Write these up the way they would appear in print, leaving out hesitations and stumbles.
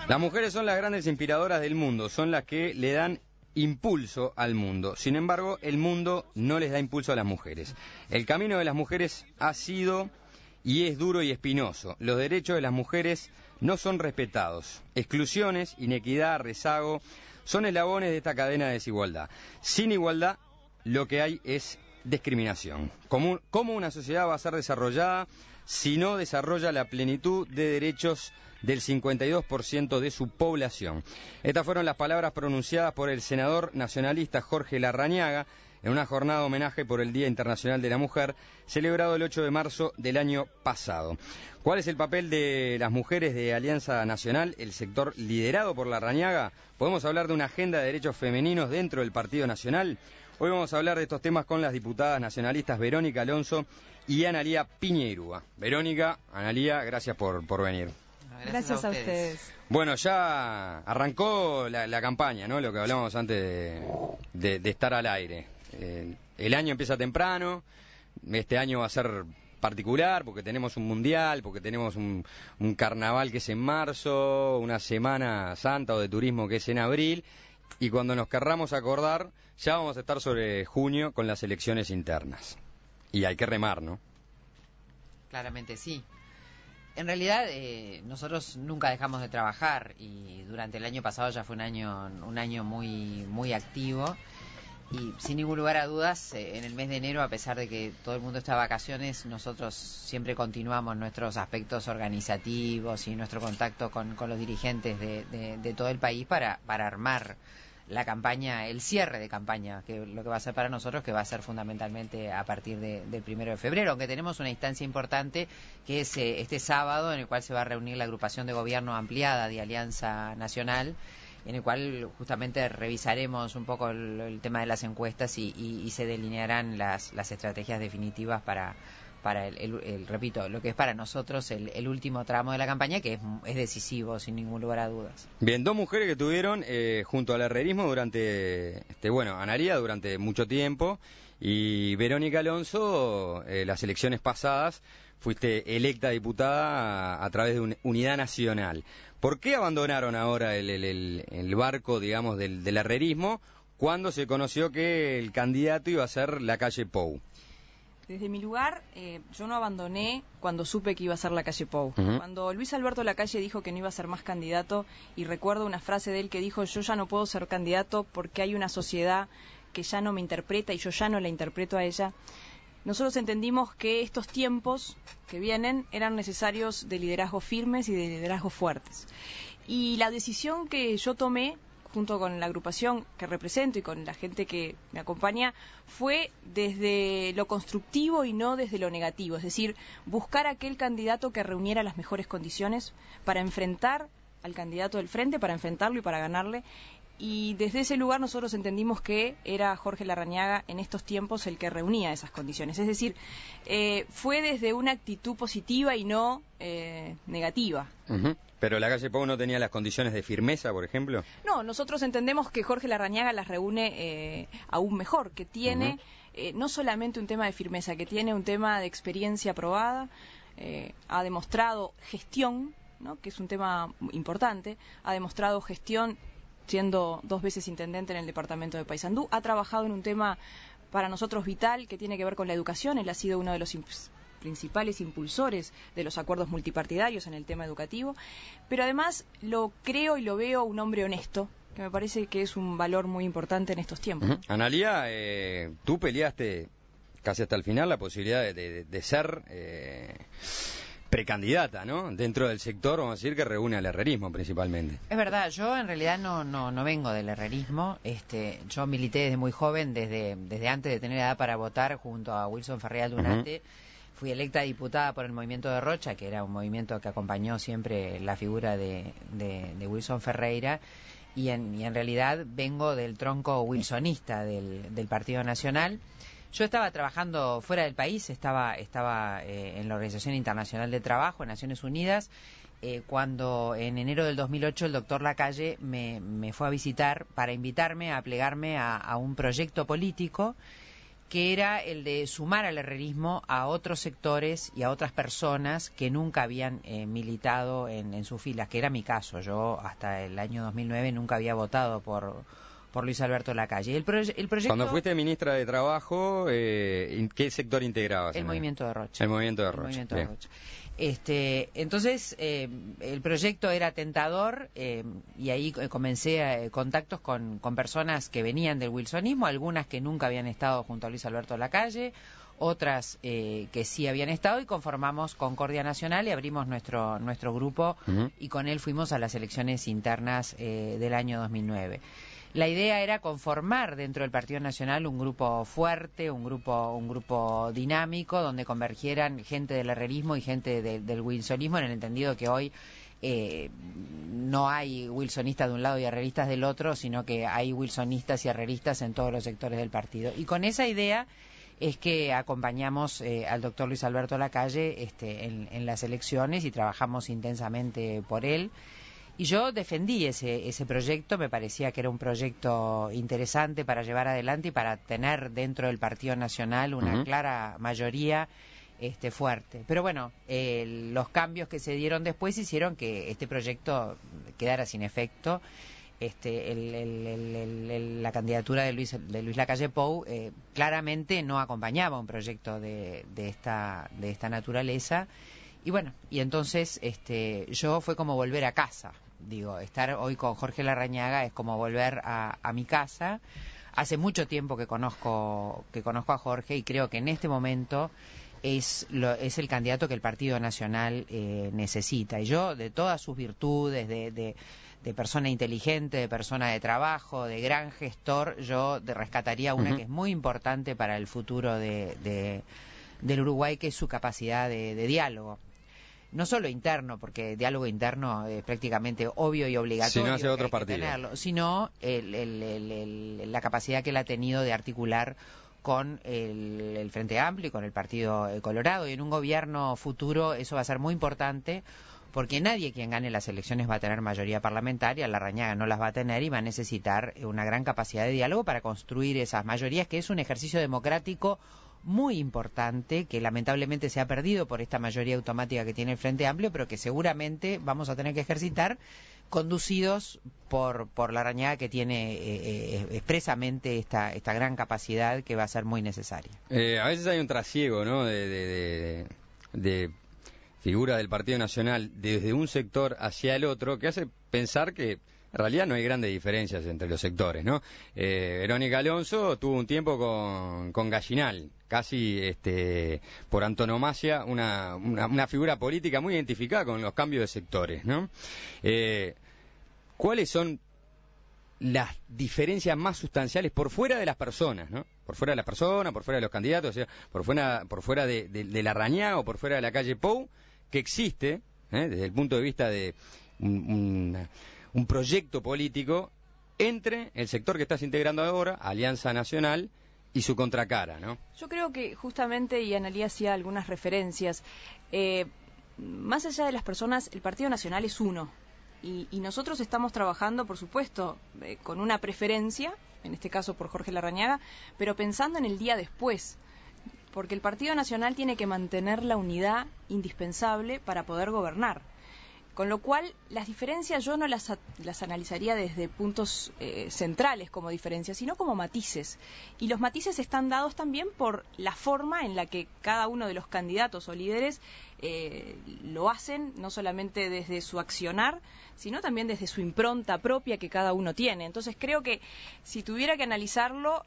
Las mujeres son las grandes inspiradoras del mundo, son las que le dan impulso al mundo. Sin embargo, el mundo no les da impulso a las mujeres. El camino de las mujeres ha sido y es duro y espinoso. Los derechos de las mujeres no son respetados. Exclusiones, inequidad, rezago son eslabones de esta cadena de desigualdad. Sin igualdad, lo que hay es discriminación. ¿Cómo una sociedad va a ser desarrollada si no desarrolla la plenitud de derechos del 52% de su población? Estas fueron las palabras pronunciadas por el senador nacionalista Jorge Larrañaga en una jornada de homenaje por el Día Internacional de la Mujer, celebrado el 8 de marzo del año pasado. ¿Cuál es el papel de las mujeres de Alianza Nacional, el sector liderado por Larrañaga? ¿Podemos hablar de una agenda de derechos femeninos dentro del Partido Nacional? Hoy vamos a hablar de estos temas con las diputadas nacionalistas Verónica Alonso y Analía Piñeirúa. Verónica, Analía, gracias por venir. Gracias a ustedes. Bueno, ya arrancó la campaña, ¿no? Lo que hablábamos antes de estar al aire. El año empieza temprano, este año va a ser particular porque tenemos un mundial, porque tenemos un carnaval que es en marzo, una semana santa o de turismo que es en abril, y cuando nos querramos acordar ya vamos a estar sobre junio con las elecciones internas. Y hay que remar, ¿no? Claramente sí. En realidad nosotros nunca dejamos de trabajar y durante el año pasado ya fue un año muy activo. Y sin ningún lugar a dudas, en el mes de enero, a pesar de que todo el mundo está de vacaciones, nosotros siempre continuamos nuestros aspectos organizativos y nuestro contacto con los dirigentes de todo el país para armar la campaña, el cierre de campaña, que lo que va a ser para nosotros, que va a ser fundamentalmente a partir del 1 de febrero, aunque tenemos una instancia importante que es este sábado, en el cual se va a reunir la agrupación de gobierno ampliada de Alianza Nacional, en el cual justamente revisaremos un poco el tema de las encuestas y se delinearán las estrategias definitivas para repito, lo que es para nosotros el último tramo de la campaña, que es decisivo, sin ningún lugar a dudas. Bien, dos mujeres que tuvieron junto al herrerismo durante, Analía durante mucho tiempo, y Verónica Alonso, las elecciones pasadas, fuiste electa diputada a través de Unidad Nacional. ¿Por qué abandonaron ahora el barco, digamos, del herrerismo cuando se conoció que el candidato iba a ser Lacalle Pou? Desde mi lugar, yo no abandoné cuando supe que iba a ser Lacalle Pou. Cuando Luis Alberto Lacalle dijo que no iba a ser más candidato, y recuerdo una frase de él que dijo: yo ya no puedo ser candidato porque hay una sociedad que ya no me interpreta y yo ya no la interpreto a ella. Nosotros entendimos que estos tiempos que vienen eran necesarios de liderazgos firmes y de liderazgos fuertes. Y la decisión que yo tomé, junto con la agrupación que represento y con la gente que me acompaña, fue desde lo constructivo y no desde lo negativo. Es decir, buscar aquel candidato que reuniera las mejores condiciones para enfrentar al candidato del frente, para enfrentarlo y para ganarle. Y desde ese lugar nosotros entendimos que era Jorge Larrañaga en estos tiempos el que reunía esas condiciones. Es decir, fue desde una actitud positiva y no negativa. ¿Pero Lacalle Pou no tenía las condiciones de firmeza, por ejemplo? No, nosotros entendemos que Jorge Larrañaga las reúne aún mejor, que tiene no solamente un tema de firmeza, que tiene un tema de experiencia probada, ha demostrado gestión, ¿no?, que es un tema importante, ha demostrado gestión siendo 2 veces intendente en el departamento de Paysandú, ha trabajado en un tema para nosotros vital que tiene que ver con la educación. Él ha sido uno de los principales impulsores de los acuerdos multipartidarios en el tema educativo, pero además lo creo y lo veo un hombre honesto, que me parece que es un valor muy importante en estos tiempos. Analía, tú peleaste casi hasta el final la posibilidad de ser precandidata, ¿no?, dentro del sector, vamos a decir, que reúne al herrerismo principalmente. Es verdad, yo en realidad no vengo del herrerismo. Yo milité desde muy joven, desde antes de tener edad para votar, junto a Wilson Ferreira Lunate. Fui electa diputada por el movimiento de Rocha, que era un movimiento que acompañó siempre la figura de Wilson Ferreira, y en realidad vengo del tronco wilsonista del Partido Nacional. Yo estaba trabajando fuera del país, estaba en la Organización Internacional de Trabajo, en Naciones Unidas, cuando en enero del 2008 el doctor Lacalle me fue a visitar para invitarme a plegarme a un proyecto político que era el de sumar al herrerismo a otros sectores y a otras personas que nunca habían militado en sus filas, que era mi caso. Yo hasta el año 2009 nunca había votado por Luis Alberto Lacalle. El proyecto... Cuando fuiste ministra de Trabajo, ¿qué sector integrabas? El Movimiento de Rocha. El Movimiento de Rocha. Entonces, el proyecto era tentador y ahí comencé contactos con personas que venían del wilsonismo, algunas que nunca habían estado junto a Luis Alberto Lacalle, otras que sí habían estado, y conformamos Concordia Nacional y abrimos nuestro grupo y con él fuimos a las elecciones internas del año 2009. La idea era conformar dentro del Partido Nacional un grupo fuerte, un grupo dinámico, donde convergieran gente del herrerismo y gente del wilsonismo, en el entendido que hoy no hay wilsonistas de un lado y herreristas del otro, sino que hay wilsonistas y herreristas en todos los sectores del partido. Y con esa idea es que acompañamos al doctor Luis Alberto Lacalle en las elecciones y trabajamos intensamente por él. Y yo defendí ese proyecto, me parecía que era un proyecto interesante para llevar adelante y para tener dentro del Partido Nacional una clara mayoría fuerte. Pero bueno, los cambios que se dieron después hicieron que este proyecto quedara sin efecto. La candidatura de Luis Lacalle Pou claramente no acompañaba un proyecto de esta naturaleza. Y bueno, y entonces yo fue como volver a casa. Digo, estar hoy con Jorge Larrañaga es como volver a mi casa. Hace mucho tiempo que conozco a Jorge y creo que en este momento es el candidato que el Partido Nacional necesita. Y yo, de todas sus virtudes, de persona inteligente, de persona de trabajo, de gran gestor, yo rescataría una que es muy importante para el futuro del Uruguay, que es su capacidad de diálogo. No solo interno, porque diálogo interno es prácticamente obvio y obligatorio, sino hacia otros partidos, sino la capacidad que él ha tenido de articular con el Frente Amplio y con el Partido Colorado, y en un gobierno futuro eso va a ser muy importante, porque nadie quien gane las elecciones va a tener mayoría parlamentaria, Larrañaga no las va a tener y va a necesitar una gran capacidad de diálogo para construir esas mayorías, que es un ejercicio democrático muy importante, que lamentablemente se ha perdido por esta mayoría automática que tiene el Frente Amplio, pero que seguramente vamos a tener que ejercitar, conducidos por Larrañaga, que tiene expresamente esta gran capacidad que va a ser muy necesaria. A veces hay un trasiego, ¿no?, de figura del Partido Nacional desde un sector hacia el otro, que hace pensar que en realidad no hay grandes diferencias entre los sectores, ¿no? Verónica Alonso tuvo un tiempo con Gallinal, casi por antonomasia una figura política muy identificada con los cambios de sectores, ¿no? ¿Cuáles son las diferencias más sustanciales por fuera de las personas, ¿no? Por fuera de las personas, por fuera de los candidatos, o sea, por fuera de Larrañaga o por fuera de Lacalle Pou, que existe, desde el punto de vista de un proyecto político entre el sector que estás integrando ahora, Alianza Nacional, y su contracara, ¿no? Yo creo que justamente, y Analía hacía algunas referencias, más allá de las personas, el Partido Nacional es uno. Y nosotros estamos trabajando, por supuesto, con una preferencia, en este caso por Jorge Larrañaga, pero pensando en el día después, porque el Partido Nacional tiene que mantener la unidad indispensable para poder gobernar. Con lo cual, las diferencias yo no las analizaría desde puntos centrales como diferencias, sino como matices. Y los matices están dados también por la forma en la que cada uno de los candidatos o líderes lo hacen, no solamente desde su accionar, sino también desde su impronta propia que cada uno tiene. Entonces, creo que si tuviera que analizarlo,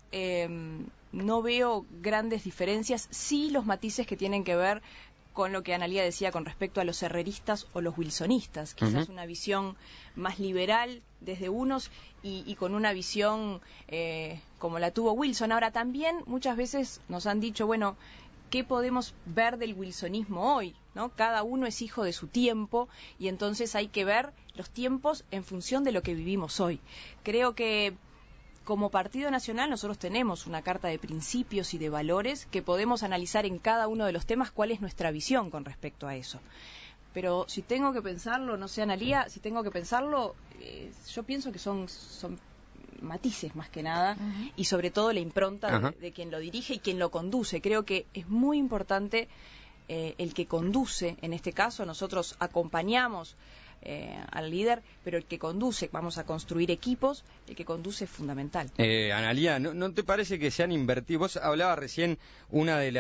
no veo grandes diferencias, sí los matices que tienen que ver con lo que Analía decía con respecto a los herreristas o los wilsonistas, quizás una visión más liberal desde unos y con una visión como la tuvo Wilson. Ahora, también muchas veces nos han dicho, bueno, ¿qué podemos ver del wilsonismo hoy? ¿No? Cada uno es hijo de su tiempo y entonces hay que ver los tiempos en función de lo que vivimos hoy. Creo que como Partido Nacional nosotros tenemos una carta de principios y de valores que podemos analizar en cada uno de los temas cuál es nuestra visión con respecto a eso. Pero si tengo que pensarlo, no sé, Analía, si tengo que pensarlo, yo pienso que son matices más que nada, y sobre todo la impronta de quien lo dirige y quien lo conduce. Creo que es muy importante el que conduce, en este caso nosotros acompañamos al líder, pero el que conduce, vamos a construir equipos, el que conduce es fundamental. Analía, ¿no te parece que se han invertido? Vos hablabas recién una de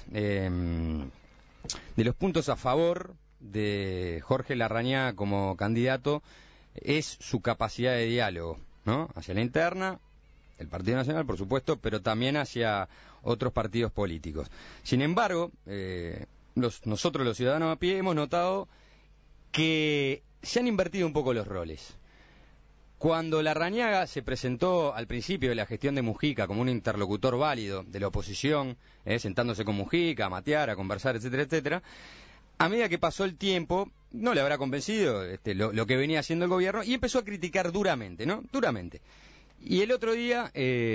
los puntos a favor de Jorge Larrañaga como candidato es su capacidad de diálogo, ¿no? Hacia la interna, el Partido Nacional, por supuesto, pero también hacia otros partidos políticos. Sin embargo, nosotros los ciudadanos a pie hemos notado que se han invertido un poco los roles. Cuando Larrañaga se presentó al principio de la gestión de Mujica como un interlocutor válido de la oposición, sentándose con Mujica, a matear, a conversar, etcétera, etcétera, a medida que pasó el tiempo, no le habrá convencido lo que venía haciendo el gobierno y empezó a criticar duramente, ¿no? Duramente. Y el otro día,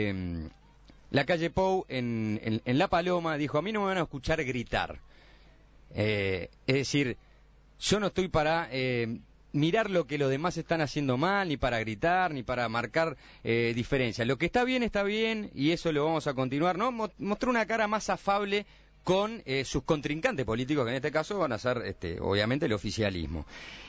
Lacalle Pou en La Paloma dijo, a mí no me van a escuchar gritar. Es decir, yo no estoy para mirar lo que los demás están haciendo mal, ni para gritar, ni para marcar diferencias. Lo que está bien, y eso lo vamos a continuar, ¿no? Mostró una cara más afable con sus contrincantes políticos, que en este caso van a ser, obviamente, el oficialismo.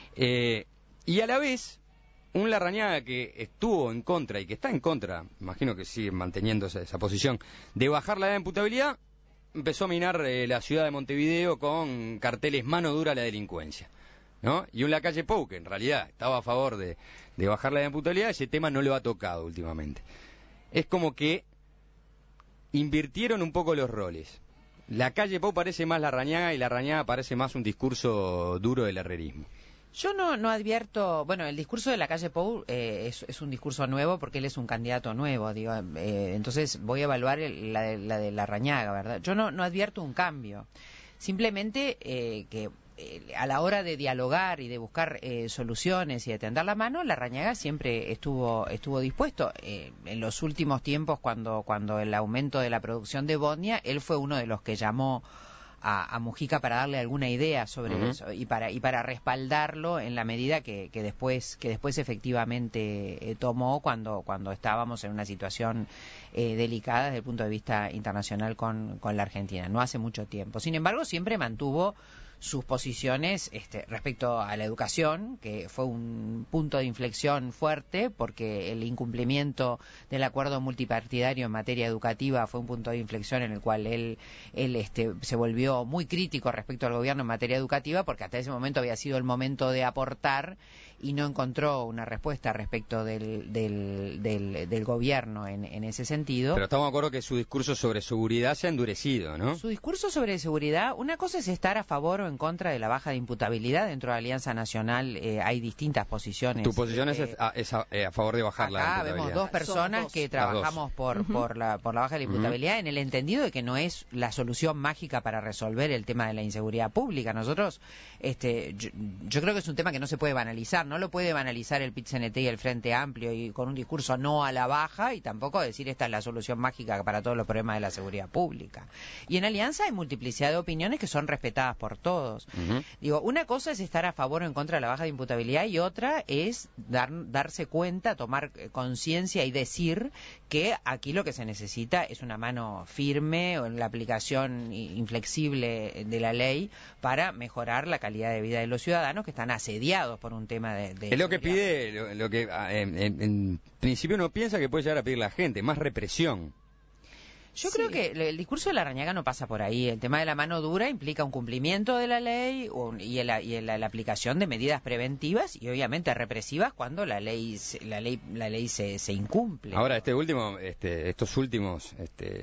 Y a la vez, un Larrañaga que estuvo en contra, y que está en contra, imagino que sigue manteniendo esa posición, de bajar la edad de imputabilidad, empezó a minar la ciudad de Montevideo con carteles mano dura a la delincuencia, ¿no? Y un Lacalle Pou, que en realidad estaba a favor de bajar la edad de imputabilidad, ese tema no lo ha tocado últimamente. Es como que invirtieron un poco los roles. Lacalle Pou parece más Larrañaga y Larrañaga parece más un discurso duro del herrerismo. Yo no advierto, bueno, el discurso de Lacalle Pou es un discurso nuevo porque él es un candidato nuevo, digo, entonces voy a evaluar la de Larrañaga, ¿verdad? Yo no advierto un cambio, simplemente que a la hora de dialogar y de buscar soluciones y de tender la mano, Larrañaga siempre estuvo dispuesto. En los últimos tiempos, cuando el aumento de la producción de Bodnia, él fue uno de los que llamó a Mujica para darle alguna idea sobre eso y para respaldarlo en la medida que después efectivamente tomó cuando estábamos en una situación delicada desde el punto de vista internacional con la Argentina, no hace mucho tiempo. Sin embargo, siempre mantuvo sus posiciones respecto a la educación, que fue un punto de inflexión fuerte, porque el incumplimiento del acuerdo multipartidario en materia educativa fue un punto de inflexión en el cual él se volvió muy crítico respecto al gobierno en materia educativa, porque hasta ese momento había sido el momento de aportar y no encontró una respuesta respecto del gobierno en ese sentido. Pero estamos de acuerdo que su discurso sobre seguridad se ha endurecido, ¿no? Su discurso sobre seguridad, una cosa es estar a favor o en contra de la baja de imputabilidad. Dentro de la Alianza Nacional hay distintas posiciones. Tu posición es a favor de bajar la imputabilidad. Acá vemos dos personas que trabajamos por la baja de la imputabilidad en el entendido de que no es la solución mágica para resolver el tema de la inseguridad pública. Nosotros, yo creo que es un tema que no se puede banalizar, no lo puede banalizar el PIT-CNT y el Frente Amplio y con un discurso no a la baja y tampoco decir esta es la solución mágica para todos los problemas de la seguridad pública. Y en Alianza hay multiplicidad de opiniones que son respetadas por todos. Digo, una cosa es estar a favor o en contra de la baja de imputabilidad y otra es darse cuenta, tomar conciencia y decir que aquí lo que se necesita es una mano firme o en la aplicación inflexible de la ley para mejorar la calidad de vida de los ciudadanos que están asediados por un tema de es lo que pide, lo que en principio uno piensa que puede llegar a pedir la gente, más represión. Yo creo que el discurso de Larrañaga no pasa por ahí. El tema de la mano dura implica un cumplimiento de la ley y la aplicación de medidas preventivas y obviamente represivas cuando la ley se incumple. Ahora, estos últimos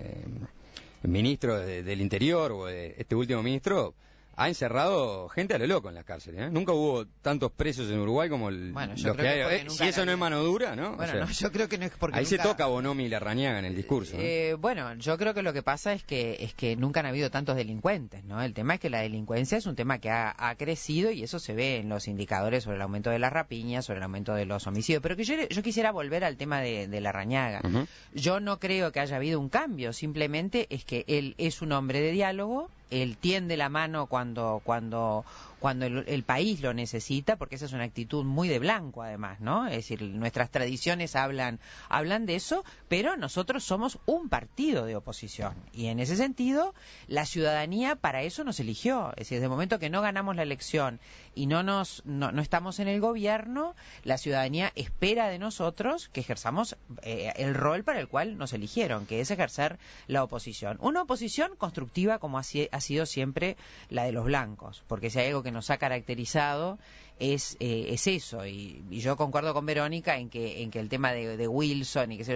ministros del Interior o este último ministro ha encerrado gente a lo loco en las cárceles, ¿eh? Nunca hubo tantos presos en Uruguay como los que hay. Si eso no es mano dura, ¿no? Bueno, no, yo creo que no es porque ahí se toca Bonomi y Larrañaga en el discurso, ¿no? Bueno, yo creo que lo que pasa es que nunca han habido tantos delincuentes, ¿no? El tema es que la delincuencia es un tema que ha crecido y eso se ve en los indicadores sobre el aumento de las rapiñas, sobre el aumento de los homicidios. Pero que yo quisiera volver al tema de Larrañaga. Yo no creo que haya habido un cambio, simplemente es que él es un hombre de diálogo. Él tiende la mano cuando cuando el país lo necesita, porque esa es una actitud muy de blanco además, ¿no? Es decir, nuestras tradiciones hablan de eso, pero nosotros somos un partido de oposición y en ese sentido la ciudadanía para eso nos eligió. Es decir, desde el momento que no ganamos la elección y no estamos en el gobierno, la ciudadanía espera de nosotros que ejerzamos el rol para el cual nos eligieron, que es ejercer la oposición. Una oposición constructiva como ha sido siempre la de los blancos, porque si hay algo que nos ha caracterizado es eso, y yo concuerdo con Verónica en que el tema de Wilson y que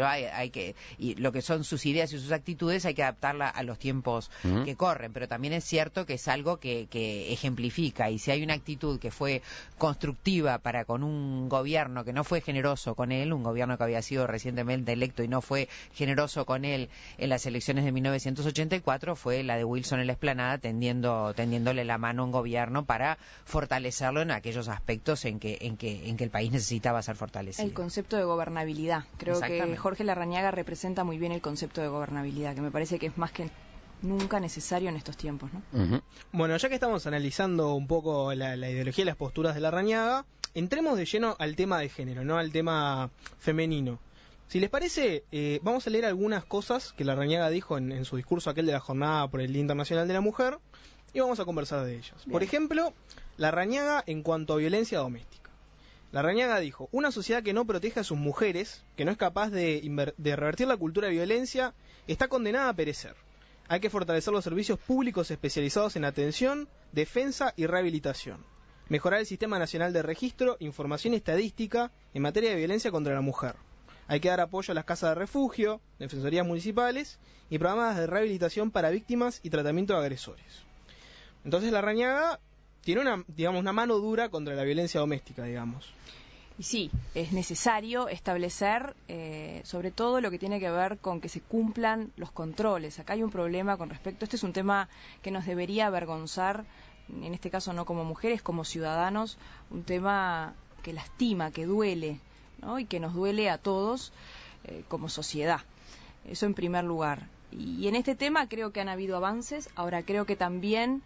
y lo que son sus ideas y sus actitudes hay que adaptarla a los tiempos que corren, pero también es cierto que es algo que ejemplifica, y si hay una actitud que fue constructiva para con un gobierno que no fue generoso con él, un gobierno que había sido recientemente electo y no fue generoso con él en las elecciones de 1984, fue la de Wilson en la Explanada tendiéndole la mano a un gobierno para fortalecerlo en aquellos aspectos en que el país necesitaba ser fortalecido. El concepto de gobernabilidad. Creo que Jorge Larrañaga representa muy bien el concepto de gobernabilidad, que me parece que es más que nunca necesario en estos tiempos, ¿no? Bueno, ya que estamos analizando un poco la ideología y las posturas de Larrañaga, entremos de lleno al tema de género, no al tema femenino. Si les parece, vamos a leer algunas cosas que Larrañaga dijo en su discurso aquel de la Jornada por el Día Internacional de la Mujer, y vamos a conversar de ellas. Bien. Por ejemplo, Larrañaga en cuanto a violencia doméstica. Larrañaga dijo: una sociedad que no protege a sus mujeres, que no es capaz de revertir la cultura de violencia, está condenada a perecer. Hay que fortalecer los servicios públicos especializados en atención, defensa y rehabilitación. Mejorar el Sistema Nacional de Registro, Información y Estadística en materia de violencia contra la mujer. Hay que dar apoyo a las casas de refugio, defensorías municipales y programas de rehabilitación para víctimas y tratamiento de agresores. Entonces Larrañaga tiene una mano dura contra la violencia doméstica, digamos. Y sí, es necesario establecer sobre todo lo que tiene que ver con que se cumplan los controles. Acá hay un problema con respecto, este es un tema que nos debería avergonzar, en este caso no como mujeres, como ciudadanos, un tema que lastima, que duele, ¿no? Y que nos duele a todos como sociedad. Eso en primer lugar. Y en este tema creo que han habido avances, ahora creo que también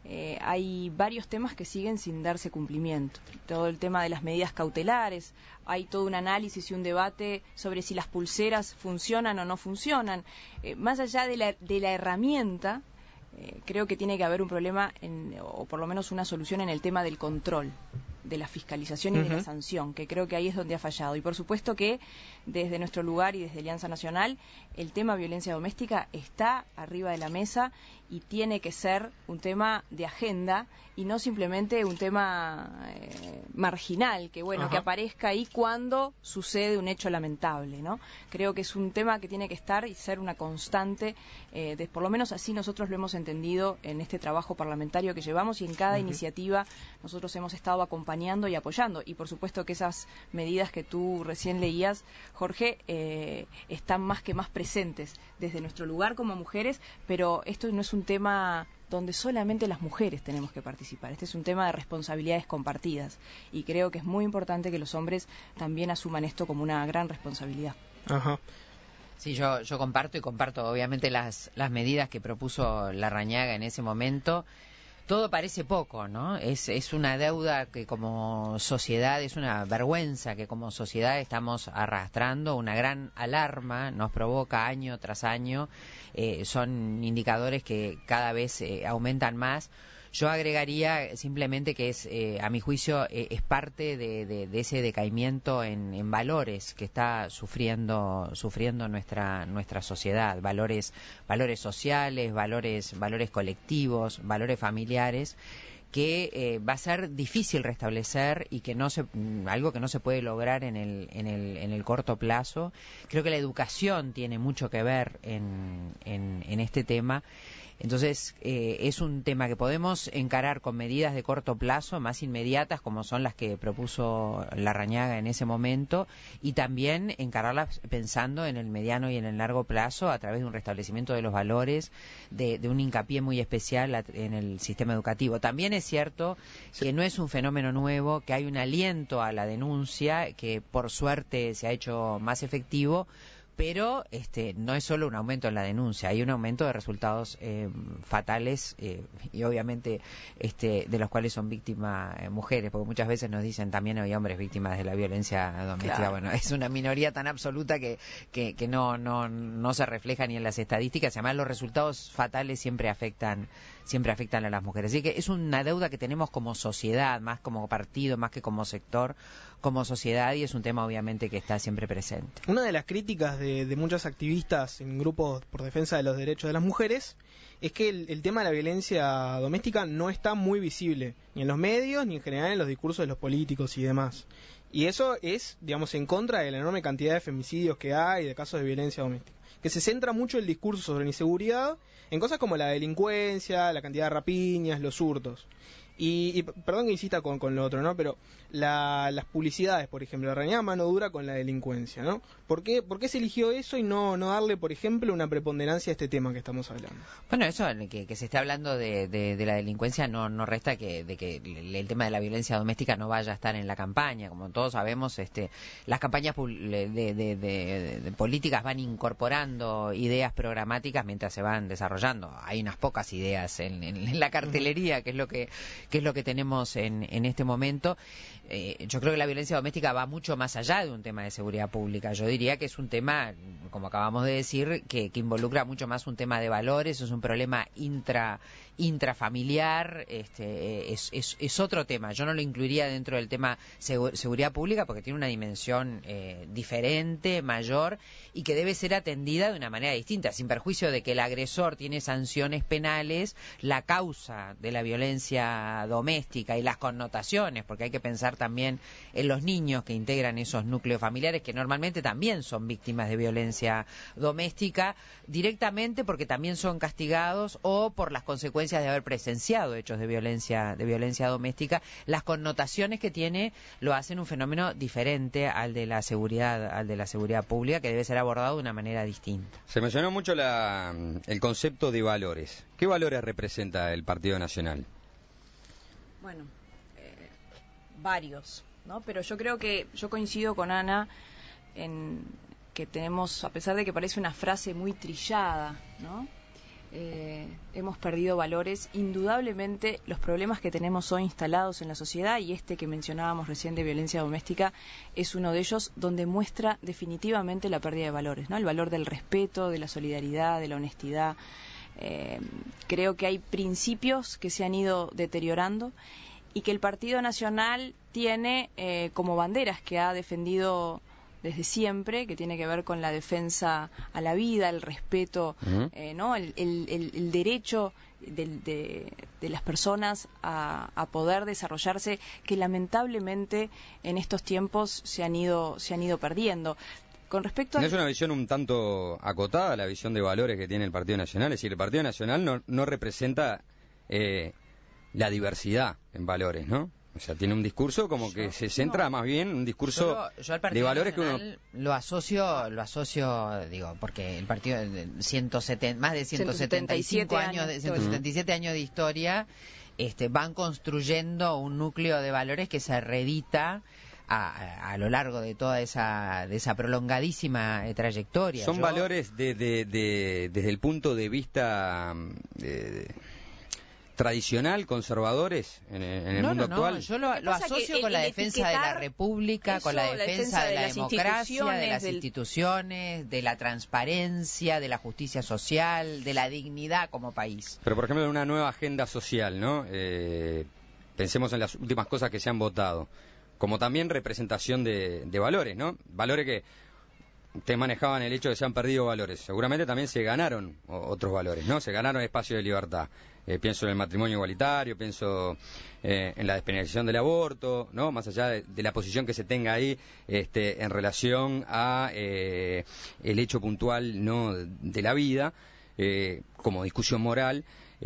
hay varios temas que siguen sin darse cumplimiento. Todo el tema de las medidas cautelares, hay todo un análisis y un debate sobre si las pulseras funcionan o no funcionan. Más allá de la herramienta, creo que tiene que haber un problema, o por lo menos una solución en el tema del control, de la fiscalización y de la sanción, que creo que ahí es donde ha fallado. Y por supuesto que desde nuestro lugar y desde Alianza Nacional, el tema violencia doméstica está arriba de la mesa y tiene que ser un tema de agenda y no simplemente un tema marginal, que bueno, que aparezca ahí cuando sucede un hecho lamentable, ¿no? Creo que es un tema que tiene que estar y ser una constante, por lo menos así nosotros lo hemos entendido en este trabajo parlamentario que llevamos, y en cada iniciativa nosotros hemos estado acompañando y apoyando, y por supuesto que esas medidas que tú recién leías, Jorge, están más que más presentes desde nuestro lugar como mujeres, pero esto no es un tema donde solamente las mujeres tenemos que participar. Este es un tema de responsabilidades compartidas y creo que es muy importante que los hombres también asuman esto como una gran responsabilidad. Sí, yo comparto obviamente las medidas que propuso Larrañaga en ese momento. Todo parece poco, ¿no? Es una deuda que como sociedad, es una vergüenza que como sociedad estamos arrastrando, una gran alarma nos provoca año tras año, son indicadores que cada vez aumentan más. Yo agregaría simplemente que es, a mi juicio, es parte de ese decaimiento en valores que está sufriendo nuestra sociedad, valores sociales, valores colectivos, valores familiares, que va a ser difícil restablecer y que algo que no se puede lograr en el corto plazo. Creo que la educación tiene mucho que ver en este tema. Entonces, es un tema que podemos encarar con medidas de corto plazo, más inmediatas, como son las que propuso Larrañaga en ese momento, y también encararlas pensando en el mediano y en el largo plazo a través de un restablecimiento de los valores, de un hincapié muy especial en el sistema educativo. También es cierto que no es un fenómeno nuevo, que hay un aliento a la denuncia, que por suerte se ha hecho más efectivo, pero no es solo un aumento en la denuncia, hay un aumento de resultados fatales y obviamente de los cuales son víctimas mujeres, porque muchas veces nos dicen también hay hombres víctimas de la violencia doméstica. Claro. Bueno, es una minoría tan absoluta que no se refleja ni en las estadísticas. Además, los resultados fatales siempre afectan a las mujeres. Así que es una deuda que tenemos como sociedad, más como partido, más que como sector, como sociedad, y es un tema obviamente que está siempre presente. Una de las críticas de muchos activistas en grupos por defensa de los derechos de las mujeres es que el tema de la violencia doméstica no está muy visible, ni en los medios, ni en general en los discursos de los políticos y demás. Y eso es, digamos, en contra de la enorme cantidad de femicidios que hay, de casos de violencia doméstica. Que se centra mucho el discurso sobre la inseguridad en cosas como la delincuencia, la cantidad de rapiñas, los hurtos. Y perdón que insista con lo otro, ¿no? Pero las publicidades, por ejemplo, la reñida mano dura con la delincuencia, ¿no? ¿Por qué se eligió eso y no darle, por ejemplo, una preponderancia a este tema que estamos hablando? Bueno, eso, que se esté hablando de la delincuencia no resta que el tema de la violencia doméstica no vaya a estar en la campaña. Como todos sabemos, las campañas de políticas van incorporando ideas programáticas mientras se van desarrollando. Hay unas pocas ideas en la cartelería, que es lo que tenemos en este momento. Yo creo que la violencia doméstica va mucho más allá de un tema de seguridad pública. Yo diría que es un tema, como acabamos de decir, que involucra mucho más un tema de valores, es un problema intrafamiliar, es otro tema. Yo no lo incluiría dentro del tema seguridad pública porque tiene una dimensión diferente, mayor, y que debe ser atendida de una manera distinta, sin perjuicio de que el agresor tiene sanciones penales. La causa de la violencia doméstica y las connotaciones, porque hay que pensar también en los niños que integran esos núcleos familiares, que normalmente también son víctimas de violencia doméstica, directamente porque también son castigados o por las consecuencias de haber presenciado hechos de violencia doméstica. Las connotaciones que tiene lo hacen un fenómeno diferente al de la seguridad pública, que debe ser abordado de una manera distinta. Se mencionó mucho el concepto de valores. ¿Qué valores representa el Partido Nacional? Bueno, varios, ¿no? Pero yo creo que yo coincido con Ana en que tenemos, a pesar de que parece una frase muy trillada, ¿no? Hemos perdido valores. Indudablemente los problemas que tenemos hoy instalados en la sociedad, y que mencionábamos recién de violencia doméstica es uno de ellos, donde muestra definitivamente la pérdida de valores, ¿no? El valor del respeto, de la solidaridad, de la honestidad. Creo que hay principios que se han ido deteriorando y que el Partido Nacional tiene como banderas que ha defendido desde siempre, que tiene que ver con la defensa a la vida, el respeto, ¿no? El derecho de las personas a poder desarrollarse, que lamentablemente en estos tiempos se han ido perdiendo. Con respecto ¿No es una visión un tanto acotada la visión de valores que tiene el Partido Nacional? Es decir, el Partido Nacional no representa la diversidad en valores, ¿no? O sea, tiene un discurso como que se centra más bien en un discurso yo al de valores que uno... lo asocio, digo, porque el partido más de 177 años de historia, van construyendo un núcleo de valores que se reedita a lo largo de toda esa prolongadísima trayectoria. Son valores desde el punto de vista tradicional, conservadores en el mundo actual. Yo lo asocio con la defensa de la República, con la defensa de la democracia, de las instituciones, de la transparencia, de la justicia social, de la dignidad como país. Pero, por ejemplo, en una nueva agenda social, ¿no? Pensemos en las últimas cosas que se han votado, como también representación de valores, ¿no? Valores que ustedes manejaban el hecho de que se han perdido valores. Seguramente también se ganaron otros valores, ¿no? Se ganaron espacios de libertad. Pienso en el matrimonio igualitario, pienso en la despenalización del aborto, ¿no? Más allá de la posición que se tenga ahí en relación a el hecho puntual, ¿no?, de la vida, como discusión moral.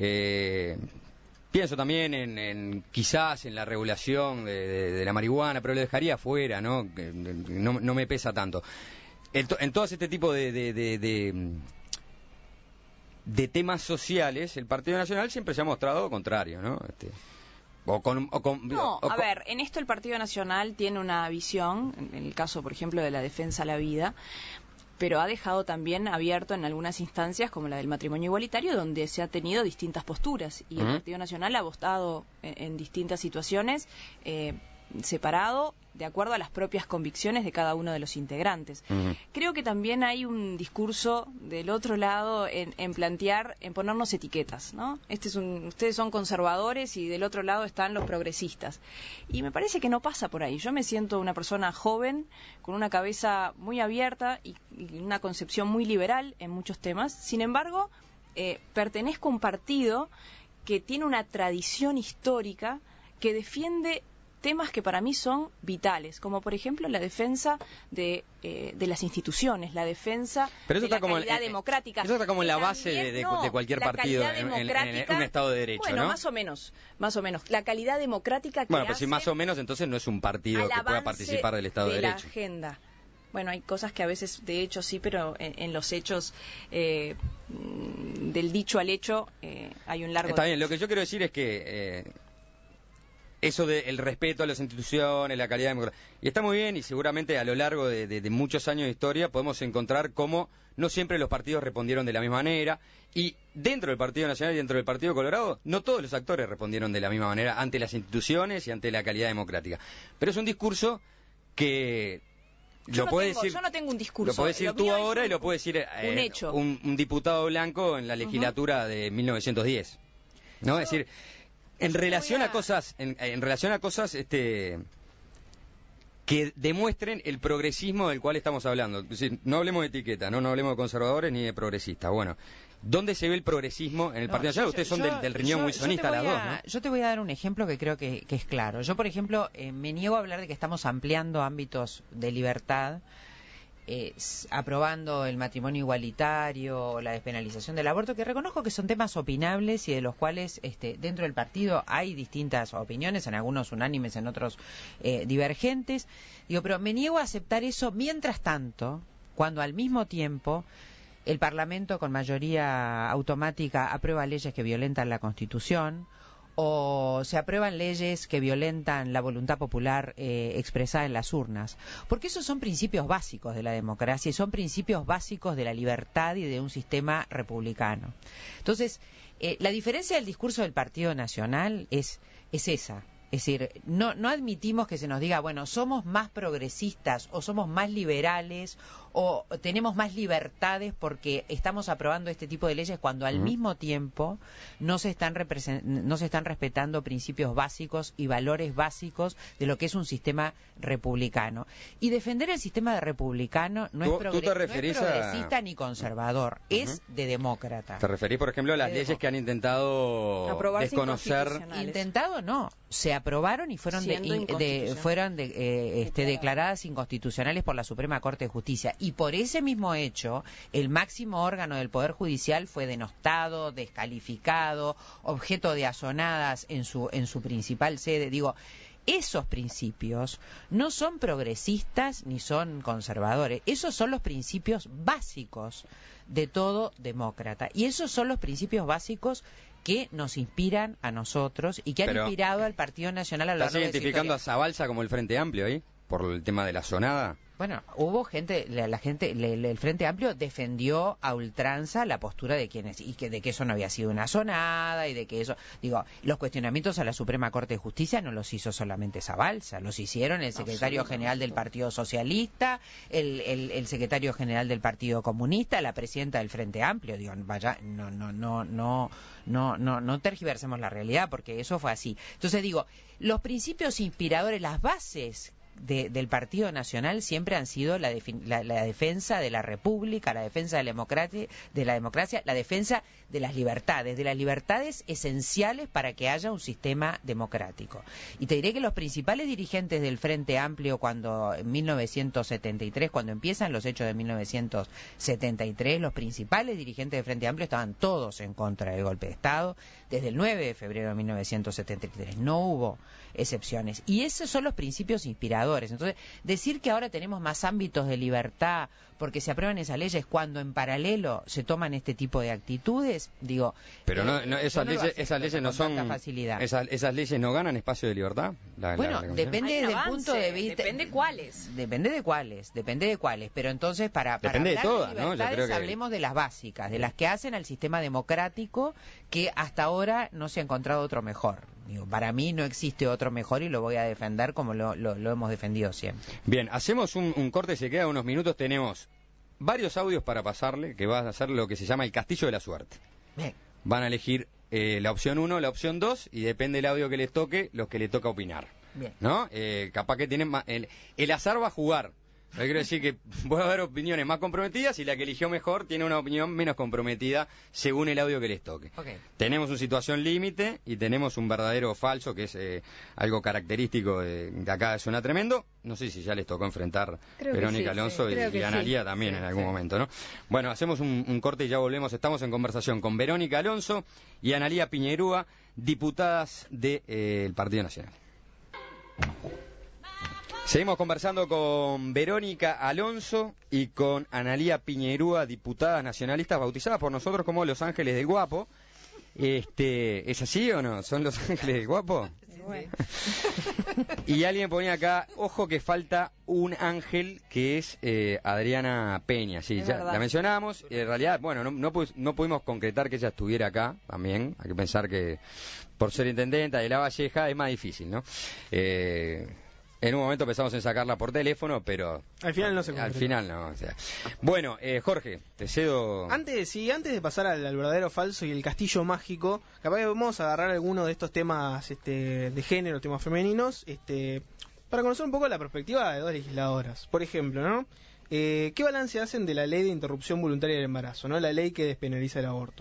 Pienso también quizás en la regulación de la marihuana, pero lo dejaría afuera, ¿no? No me pesa tanto. En todo este tipo de temas sociales, el Partido Nacional siempre se ha mostrado contrario, ¿no? A ver, en esto el Partido Nacional tiene una visión, en el caso, por ejemplo, de la defensa a la vida, pero ha dejado también abierto en algunas instancias, como la del matrimonio igualitario, donde se ha tenido distintas posturas, y el Partido Nacional ha votado en distintas situaciones, separado, de acuerdo a las propias convicciones de cada uno de los integrantes. Creo que también hay un discurso del otro lado en plantear, en ponernos etiquetas, ¿no? Ustedes son conservadores y del otro lado están los progresistas. Y me parece que no pasa por ahí. Yo me siento una persona joven, con una cabeza muy abierta y una concepción muy liberal en muchos temas. Sin embargo, pertenezco a un partido que tiene una tradición histórica que defiende temas que para mí son vitales, como por ejemplo la defensa de las instituciones, la defensa de la calidad democrática. Eso está como en la base de cualquier partido en un Estado de Derecho, bueno, ¿no? más o menos. La calidad democrática que bueno, pues si más o menos, entonces no es un partido que pueda participar del Estado de Derecho. La agenda. Bueno, hay cosas que a veces de hecho sí, pero en los hechos, del dicho al hecho, hay un largo... Está bien, lo que yo quiero decir es que... eso del respeto a las instituciones, la calidad democrática. Y está muy bien, y seguramente a lo largo de muchos años de historia podemos encontrar cómo no siempre los partidos respondieron de la misma manera, y dentro del Partido Nacional y dentro del Partido Colorado, no todos los actores respondieron de la misma manera ante las instituciones y ante la calidad democrática. Pero es un discurso que... Yo no tengo un discurso. Lo puedes decir tú ahora y lo puede decir un hecho. Un diputado blanco en la legislatura de 1910. ¿No? Es decir... En relación a cosas que demuestren el progresismo del cual estamos hablando. Es decir, no hablemos de etiqueta, no hablemos de conservadores ni de progresistas. Bueno, ¿dónde se ve el progresismo en el Partido Nacional? Ustedes son del riñón wilsonista las dos, ¿no? Yo te voy a dar un ejemplo que creo que es claro. Yo, por ejemplo, me niego a hablar de que estamos ampliando ámbitos de libertad, aprobando el matrimonio igualitario, la despenalización del aborto, que reconozco que son temas opinables y de los cuales dentro del partido hay distintas opiniones, en algunos unánimes, en otros divergentes. Digo, pero me niego a aceptar eso mientras tanto, cuando al mismo tiempo el Parlamento con mayoría automática aprueba leyes que violentan la Constitución, o se aprueban leyes que violentan la voluntad popular expresada en las urnas. Porque esos son principios básicos de la democracia y son principios básicos de la libertad y de un sistema republicano. Entonces, la diferencia del discurso del Partido Nacional es esa. Es decir, no admitimos que se nos diga, bueno, somos más progresistas o somos más liberales o tenemos más libertades porque estamos aprobando este tipo de leyes, cuando al mismo tiempo no se están respetando principios básicos y valores básicos de lo que es un sistema republicano. Y defender el sistema republicano no es progresista ni conservador, es de demócrata. ¿Te referís, por ejemplo, a las leyes que han intentado desconocer? Intentado no, se aprobaron y fueron declaradas inconstitucionales por la Suprema Corte de Justicia, y por ese mismo hecho el máximo órgano del Poder Judicial fue denostado, descalificado, objeto de azonadas en su principal sede. Digo, esos principios no son progresistas ni son conservadores, esos son los principios básicos de todo demócrata, y esos son los principios básicos que nos inspiran a nosotros y que han inspirado al Partido Nacional a lo largo de su historia. ¿Estás identificando a Zabalza como el Frente Amplio ahí? ¿Por el tema de la zonada? Bueno, hubo gente, el Frente Amplio defendió a ultranza la postura de quienes, y de que eso no había sido una zonada, y de que eso, digo, los cuestionamientos a la Suprema Corte de Justicia no los hizo solamente Zabalza, los hicieron el secretario general del Partido Socialista, el secretario general del Partido Comunista, la presidenta del Frente Amplio. Digo, vaya, no tergiversemos la realidad, porque eso fue así. Entonces digo, los principios inspiradores, las bases del Partido Nacional siempre han sido la defensa de la República, la defensa de la democracia, la defensa de las libertades esenciales para que haya un sistema democrático. Y te diré que los principales dirigentes del Frente Amplio, en 1973, cuando empiezan los hechos de 1973, los principales dirigentes del Frente Amplio estaban todos en contra del golpe de Estado, desde el 9 de febrero de 1973. No hubo excepciones. Y esos son los principios inspiradores legisladores. Entonces, decir que ahora tenemos más ámbitos de libertad porque se aprueban esas leyes cuando en paralelo se toman este tipo de actitudes, digo... Pero esas leyes no son... Facilidad. Esas leyes no ganan espacio de libertad. Bueno, depende desde el punto de vista... Depende cuáles. Depende de cuáles. Pero entonces, para depende hablar de todas, de libertades, ¿no? Yo creo que... hablemos de las básicas, de las que hacen al sistema democrático, que hasta ahora no se ha encontrado otro mejor. Digo, para mí no existe otro mejor y lo voy a defender como lo hemos defendido siempre. Bien, hacemos un corte, se quedan unos minutos, tenemos varios audios para pasarle, que va a ser lo que se llama el castillo de la suerte. Bien. Van a elegir la opción 1, la opción 2, y depende del audio que les toque, los que les toca opinar. Bien. ¿No? Capaz que tienen el azar va a jugar. Yo quiero decir que puede haber opiniones más comprometidas y la que eligió mejor tiene una opinión menos comprometida según el audio que les toque. Okay. Tenemos una situación límite y tenemos un verdadero o falso, que es algo característico de acá de Suena Tremendo. No sé si ya les tocó enfrentar Verónica Alonso y Analía también en algún momento, ¿no? Bueno, hacemos un corte y ya volvemos. Estamos en conversación con Verónica Alonso y Analía Piñerúa, diputadas del Partido Nacional. Seguimos conversando con Verónica Alonso y con Analía Piñerúa, diputadas nacionalistas bautizadas por nosotros como Los Ángeles del Guapo. ¿Es así o no? ¿Son Los Ángeles del Guapo? Bueno. Y alguien ponía acá, ojo que falta un ángel que es Adriana Peña. Sí, ya la mencionamos. En realidad, bueno, no pudimos concretar que ella estuviera acá también. Hay que pensar que por ser intendenta de La Valleja es más difícil, ¿no? En un momento pensamos en sacarla por teléfono, pero... Al final no se concretó. Al final no. O sea. Bueno, Jorge, te cedo... Antes de pasar al verdadero falso y el castillo mágico, capaz que vamos a agarrar alguno de estos temas de género, temas femeninos, para conocer un poco la perspectiva de dos legisladoras. Por ejemplo, ¿no? ¿Qué balance hacen de la ley de interrupción voluntaria del embarazo, ¿no? La ley que despenaliza el aborto.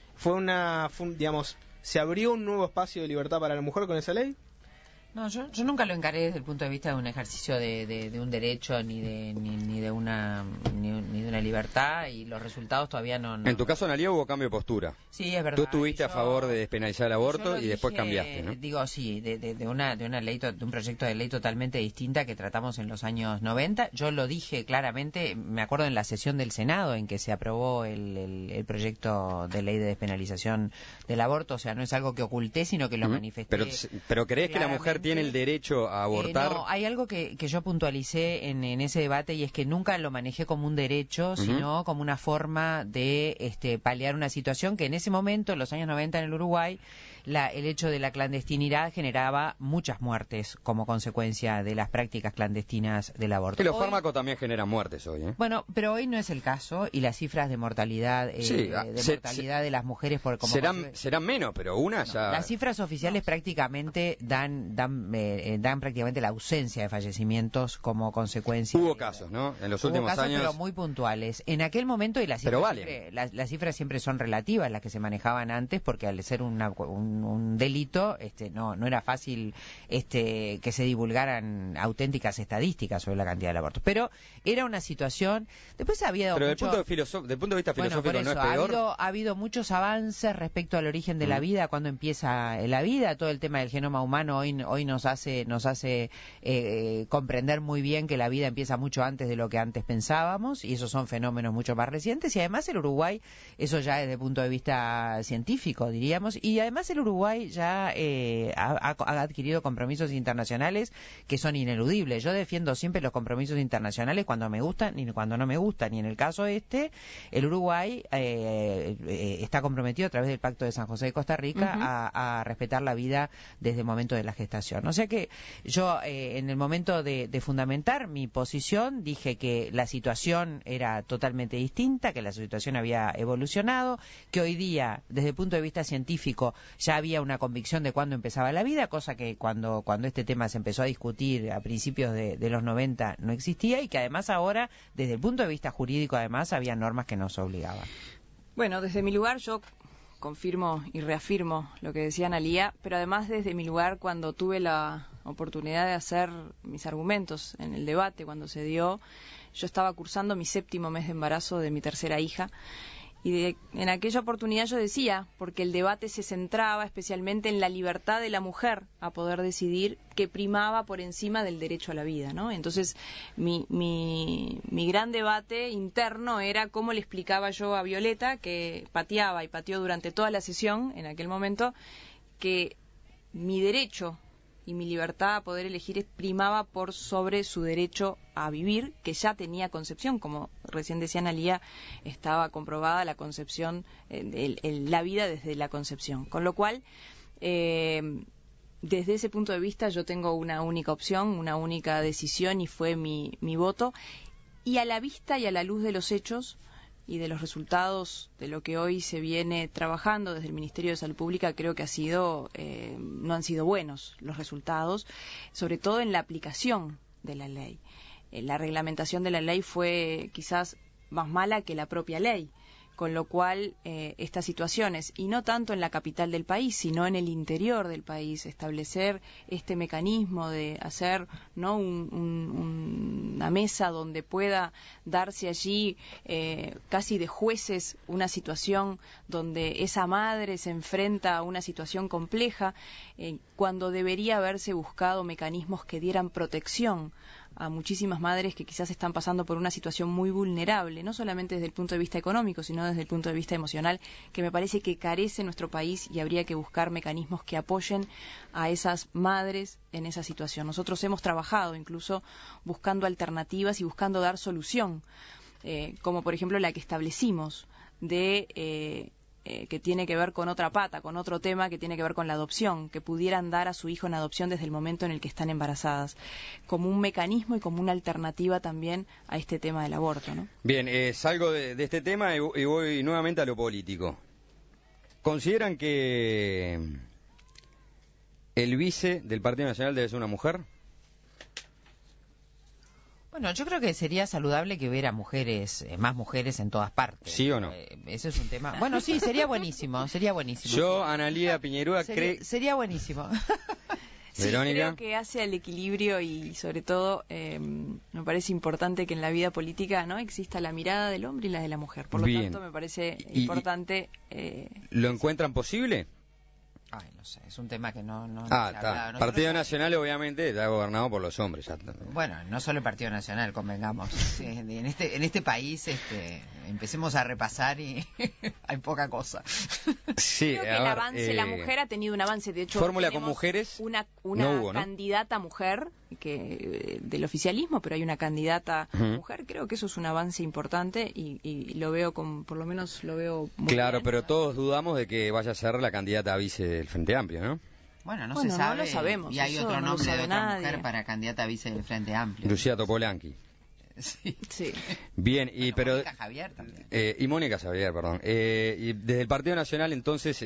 Digamos, ¿se abrió un nuevo espacio de libertad para la mujer con esa ley? No, yo nunca lo encaré desde el punto de vista de un ejercicio de un derecho ni de una libertad, y los resultados todavía no. En tu caso, Analía, hubo cambio de postura. Sí, es verdad. Tú estuviste a favor de despenalizar el aborto y después cambiaste, ¿no? Digo, sí, de una ley, de un proyecto de ley totalmente distinta que tratamos en los años 90. Yo lo dije claramente, me acuerdo en la sesión del Senado en que se aprobó el proyecto de ley de despenalización del aborto. O sea, no es algo que oculté, sino que lo manifesté. Pero ¿crees que la mujer tiene el derecho a abortar? No, hay algo que yo puntualicé en ese debate, y es que nunca lo manejé como un derecho, sino como una forma de paliar una situación que en ese momento, en los años 90 en el Uruguay, el hecho de la clandestinidad generaba muchas muertes como consecuencia de las prácticas clandestinas del aborto. Que los fármacos también generan muertes hoy, ¿eh? Bueno, pero hoy no es el caso, y las cifras de mortalidad mortalidad de las mujeres serán menos, pero ya... Las cifras oficiales prácticamente dan prácticamente la ausencia de fallecimientos como consecuencia. Hubo casos, ¿no? En los últimos años, pero muy puntuales. En aquel momento, y las cifras siempre son relativas, las que se manejaban antes, porque al ser un delito, no era fácil que se divulgaran auténticas estadísticas sobre la cantidad de abortos. Pero era una situación. Después había. Pero desde el punto de vista filosófico, no es peor. Ha habido muchos avances respecto al origen de la vida, cuando empieza la vida. Todo el tema del genoma humano hoy nos hace comprender muy bien que la vida empieza mucho antes de lo que antes pensábamos, y esos son fenómenos mucho más recientes. Y además el Uruguay, eso ya desde el punto de vista científico, diríamos, y además el Uruguay ya ha adquirido compromisos internacionales que son ineludibles. Yo defiendo siempre los compromisos internacionales cuando me gustan y cuando no me gustan, y en el caso el Uruguay está comprometido a través del Pacto de San José de Costa Rica a respetar la vida desde el momento de la gestación. O sea que yo, en el momento de fundamentar mi posición, dije que la situación era totalmente distinta, que la situación había evolucionado, que hoy día, desde el punto de vista científico, ya había una convicción de cuándo empezaba la vida, cosa que cuando este tema se empezó a discutir a principios de los 90 no existía, y que además ahora, desde el punto de vista jurídico, además había normas que nos obligaban. Bueno, desde mi lugar yo confirmo y reafirmo lo que decía Analía, pero además desde mi lugar, cuando tuve la oportunidad de hacer mis argumentos en el debate, cuando se dio, yo estaba cursando mi 7º mes de embarazo de mi tercera hija, En aquella oportunidad yo decía, porque el debate se centraba especialmente en la libertad de la mujer a poder decidir, que primaba por encima del derecho a la vida, ¿no? Entonces, mi gran debate interno era cómo le explicaba yo a Violeta, que pateaba y pateó durante toda la sesión en aquel momento, que mi derecho y mi libertad a poder elegir primaba por sobre su derecho a vivir, que ya tenía concepción, como recién decía Analía, estaba comprobada la concepción, la vida desde la concepción. Con lo cual, desde ese punto de vista yo tengo una única opción, una única decisión, y fue mi voto. Y a la vista y a la luz de los hechos y de los resultados de lo que hoy se viene trabajando desde el Ministerio de Salud Pública, creo que no han sido buenos los resultados, sobre todo en la aplicación de la ley. La reglamentación de la ley fue quizás más mala que la propia ley, con lo cual estas situaciones, y no tanto en la capital del país, sino en el interior del país, establecer este mecanismo de hacer, ¿no?, una mesa donde pueda darse allí casi de jueces una situación donde esa madre se enfrenta a una situación compleja, cuando debería haberse buscado mecanismos que dieran protección a muchísimas madres que quizás están pasando por una situación muy vulnerable, no solamente desde el punto de vista económico, sino desde el punto de vista emocional, que me parece que carece nuestro país, y habría que buscar mecanismos que apoyen a esas madres en esa situación. Nosotros hemos trabajado incluso buscando alternativas y buscando dar solución, como por ejemplo la que establecimos que tiene que ver con otra pata, con otro tema que tiene que ver con la adopción, que pudieran dar a su hijo en adopción desde el momento en el que están embarazadas, como un mecanismo y como una alternativa también a este tema del aborto, ¿no? Bien, salgo de este tema y voy nuevamente a lo político. ¿Consideran que el vice del Partido Nacional debe ser una mujer? Bueno, yo creo que sería saludable que hubiera mujeres, más mujeres en todas partes. ¿Sí o no? Ese es un tema. Bueno, sí, sería buenísimo, sería buenísimo. Yo, Analía Piñerúa, sería buenísimo. Sí, creo que hace al equilibrio, y sobre todo me parece importante que en la vida política no exista la mirada del hombre y la de la mujer. Por lo tanto, me parece importante. ¿Lo encuentran posible? Ay, no sé, es un tema que no está. El Partido Nacional obviamente está gobernado por los hombres. Ya. Bueno, no solo el Partido Nacional, convengamos. En este país empecemos a repasar y hay poca cosa. Sí, creo que el avance, la mujer ha tenido un avance. De hecho, fórmula con mujeres una no hubo, ¿no? candidata mujer del oficialismo, pero hay una candidata mujer. Creo que eso es un avance importante, y lo veo por lo menos lo veo muy claro, bien. Pero todos dudamos de que vaya a ser la candidata a vice del Frente Amplio, ¿no? Bueno, no se sabe. No lo sabemos. Y hay otro nombre de otra mujer para candidata a vice del Frente Amplio. Lucía Topolanqui. Sí. Bien, pero Mónica Javier también. Y Mónica Javier, perdón. Y desde el Partido Nacional, entonces,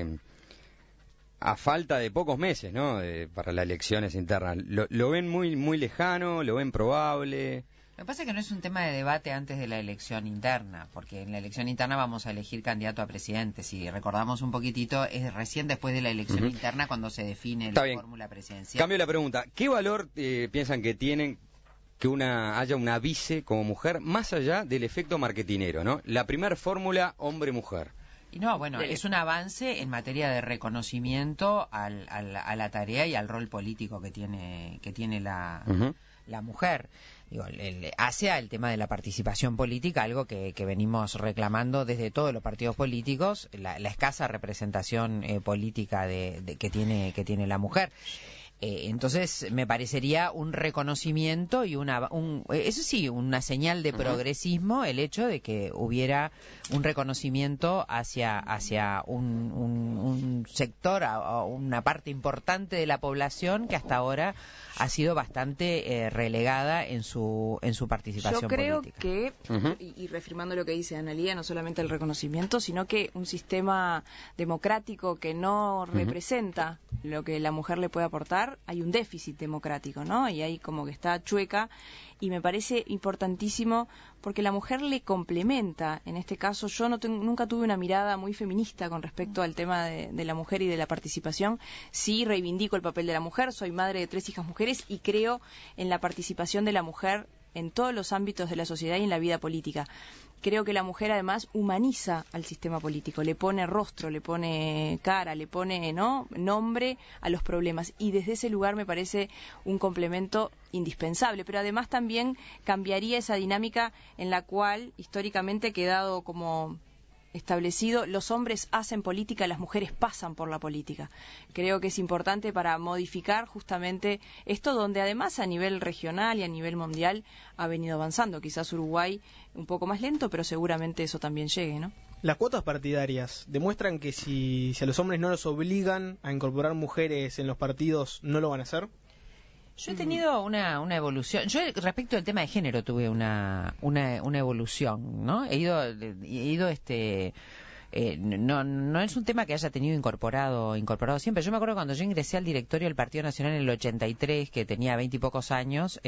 a falta de pocos meses, ¿no?, para las elecciones internas, ¿lo ven muy muy lejano? ¿Lo ven probable? Lo que pasa es que no es un tema de debate antes de la elección interna, porque en la elección interna vamos a elegir candidato a presidente. Si recordamos un poquitito, es recién después de la elección interna cuando se define la fórmula presidencial. Cambio la pregunta. ¿Qué valor piensan que tienen que haya una vice como mujer, más allá del efecto marketinero, ¿no? La primera fórmula hombre-mujer. Y no, bueno, es un avance en materia de reconocimiento a la tarea y al rol político que tiene la mujer. Digo, hace al tema de la participación política algo que venimos reclamando desde todos los partidos políticos, la escasa representación política que tiene la mujer. Entonces me parecería un reconocimiento y eso sí, una señal de progresismo el hecho de que hubiera un reconocimiento hacia un sector, a una parte importante de la población que hasta ahora ha sido bastante relegada en su participación política. Yo creo que, y reafirmando lo que dice Analía, no solamente el reconocimiento, sino que un sistema democrático que no representa lo que la mujer le puede aportar, hay un déficit democrático, ¿no? Y ahí como que está chueca, y me parece importantísimo porque la mujer le complementa. En este caso yo nunca tuve una mirada muy feminista con respecto al tema de la mujer y de la participación. Sí reivindico el papel de la mujer, soy madre de 3 hijas mujeres y creo en la participación de la mujer en todos los ámbitos de la sociedad y en la vida política. Creo que la mujer además humaniza al sistema político, le pone rostro, le pone cara, le pone nombre a los problemas, y desde ese lugar me parece un complemento indispensable, pero además también cambiaría esa dinámica en la cual históricamente ha quedado como establecido: los hombres hacen política, las mujeres pasan por la política. Creo que es importante para modificar justamente esto, donde además a nivel regional y a nivel mundial ha venido avanzando. Quizás Uruguay un poco más lento, pero seguramente eso también llegue, ¿no? Las cuotas partidarias demuestran que si a los hombres no los obligan a incorporar mujeres en los partidos, no lo van a hacer. Yo he tenido una evolución. Yo, respecto al tema de género, tuve una evolución, ¿no? He ido no es un tema que haya tenido incorporado siempre. Yo me acuerdo cuando yo ingresé al directorio del Partido Nacional en el 83, que tenía 20 y pocos años,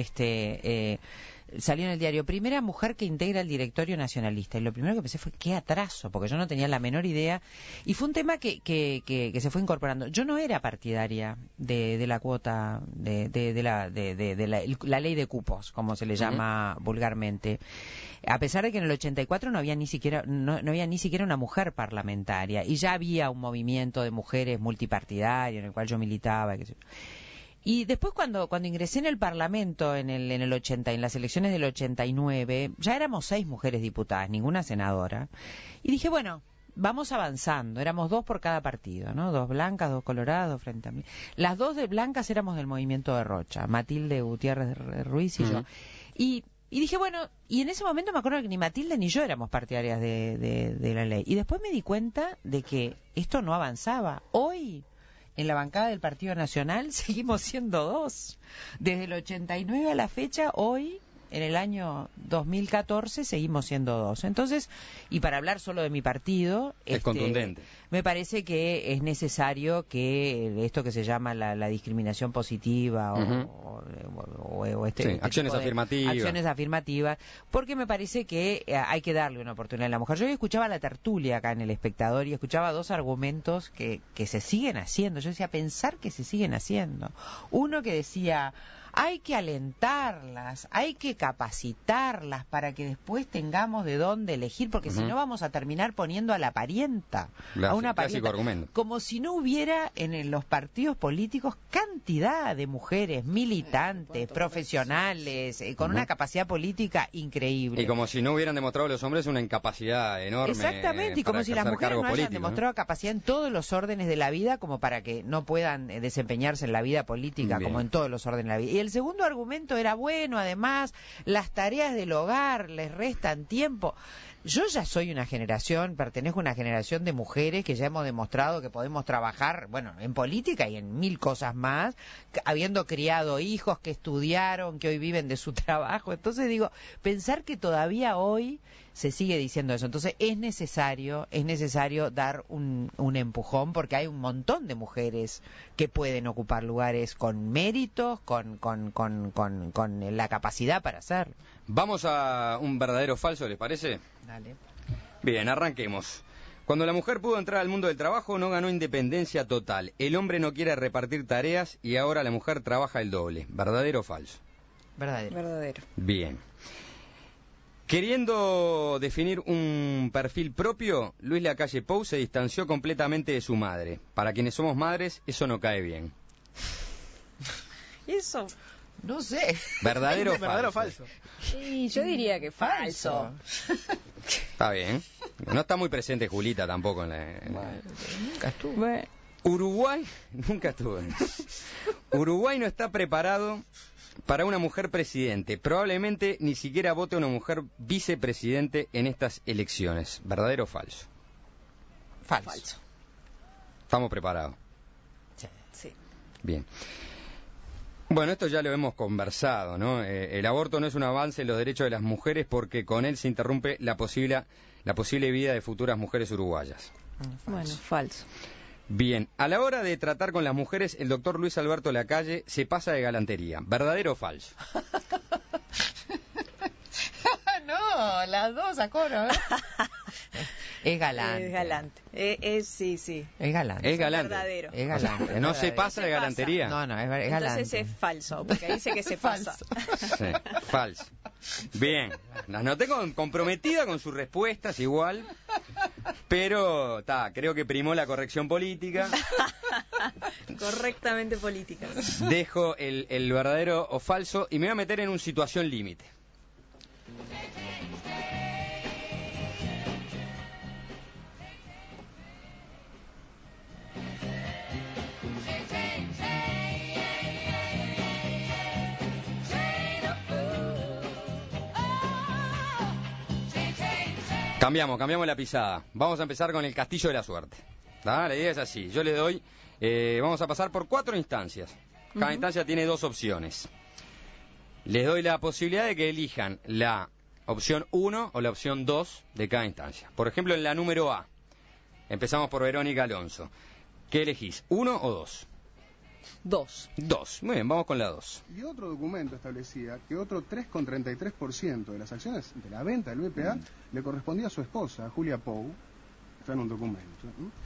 salió en el diario: primera mujer que integra el directorio nacionalista. Y lo primero que pensé fue: qué atraso, porque yo no tenía la menor idea. Y fue un tema que se fue incorporando. Yo no era partidaria de la cuota, de la ley de cupos, como se le llama vulgarmente. A pesar de que en el 84 no había ni siquiera una mujer parlamentaria, y ya había un movimiento de mujeres multipartidario en el cual yo militaba, qué sé yo. Y después cuando ingresé en el Parlamento en las elecciones del 89, ya éramos 6 mujeres diputadas, ninguna senadora. Y dije, bueno, vamos avanzando. Éramos 2 por cada partido, ¿no? 2 blancas, 2 coloradas, 2 frente a mí. Las 2 de blancas éramos del movimiento de Rocha, Matilde Gutiérrez Ruiz y yo. Y dije, bueno, y en ese momento me acuerdo que ni Matilde ni yo éramos partidarias de la ley. Y después me di cuenta de que esto no avanzaba. Hoy, en la bancada del Partido Nacional, seguimos siendo 2. Desde el 89 a la fecha, hoy, en el año 2014, seguimos siendo 2. Entonces, y para hablar solo de mi partido, es contundente. Me parece que es necesario que esto que se llama la discriminación positiva acciones afirmativas, porque me parece que hay que darle una oportunidad a la mujer. Yo hoy escuchaba la tertulia acá en El Espectador y escuchaba 2 argumentos que se siguen haciendo. Yo decía, pensar que se siguen haciendo. Uno que decía: hay que alentarlas, hay que capacitarlas para que después tengamos de dónde elegir, porque si no vamos a terminar poniendo a la parienta, a una parienta, como si no hubiera en los partidos políticos cantidad de mujeres militantes, profesionales, con una capacidad política increíble. Y como si no hubieran demostrado los hombres una incapacidad enorme. Exactamente, y como si las mujeres no hayan demostrado capacidad en todos los órdenes de la vida, como para que no puedan desempeñarse en la vida política. Bien. Como en todos los órdenes de la vida. Y el segundo argumento era, bueno, además, las tareas del hogar les restan tiempo. Yo ya soy pertenezco a una generación de mujeres que ya hemos demostrado que podemos trabajar, bueno, en política y en 1000 cosas más, habiendo criado hijos que estudiaron, que hoy viven de su trabajo. Entonces digo, pensar que todavía hoy se sigue diciendo eso. Entonces es necesario dar un empujón, porque hay un montón de mujeres que pueden ocupar lugares con méritos, con la capacidad para hacerlo. Vamos a un verdadero o falso, ¿les parece? Dale. Bien, arranquemos. Cuando la mujer pudo entrar al mundo del trabajo, no ganó independencia total. El hombre no quiere repartir tareas y ahora la mujer trabaja el doble. ¿Verdadero o falso? Verdadero. Bien. Queriendo definir un perfil propio, Luis Lacalle Pou se distanció completamente de su madre. Para quienes somos madres, eso no cae bien. Eso, no sé. ¿Verdadero o falso? Sí, yo diría que falso. Está bien. No está muy presente Julita tampoco Nunca estuvo. Uruguay no está preparado para una mujer presidente. Probablemente ni siquiera vote una mujer vicepresidente en estas elecciones. ¿Verdadero o falso? Falso. ¿Estamos preparados? Sí. Bien. Bueno, esto ya lo hemos conversado, ¿no? El aborto no es un avance en los derechos de las mujeres porque con él se interrumpe la posible vida de futuras mujeres uruguayas. Bueno, falso. Bien, a la hora de tratar con las mujeres, el doctor Luis Alberto Lacalle se pasa de galantería. ¿Verdadero o falso? No, las dos a coro, ¿eh? Es galante. Es galante. Sí. Es galante. Es galante. Verdadero. Es galante. ¿No se pasa de galantería? No, es galante. Entonces es falso, porque ahí dice que se pasa. Sí, falso. Bien, las noté comprometida con sus respuestas igual, pero creo que primó la corrección política. Correctamente política. Dejo el verdadero o falso y me voy a meter en una situación límite. Cambiamos la pisada. Vamos a empezar con el castillo de la suerte. La idea es así. Yo le doy, vamos a pasar por 4 instancias. Cada instancia tiene 2 opciones. Les doy la posibilidad de que elijan la opción 1 o la opción 2 de cada instancia. Por ejemplo, en la número A, empezamos por Verónica Alonso. ¿Qué elegís, 1 o 2? 2. 2. Muy bien, vamos con la 2. Y otro documento establecía que otro 3,33% de las acciones de la venta del BPA le correspondía a su esposa, Julia Pou. Está en un documento.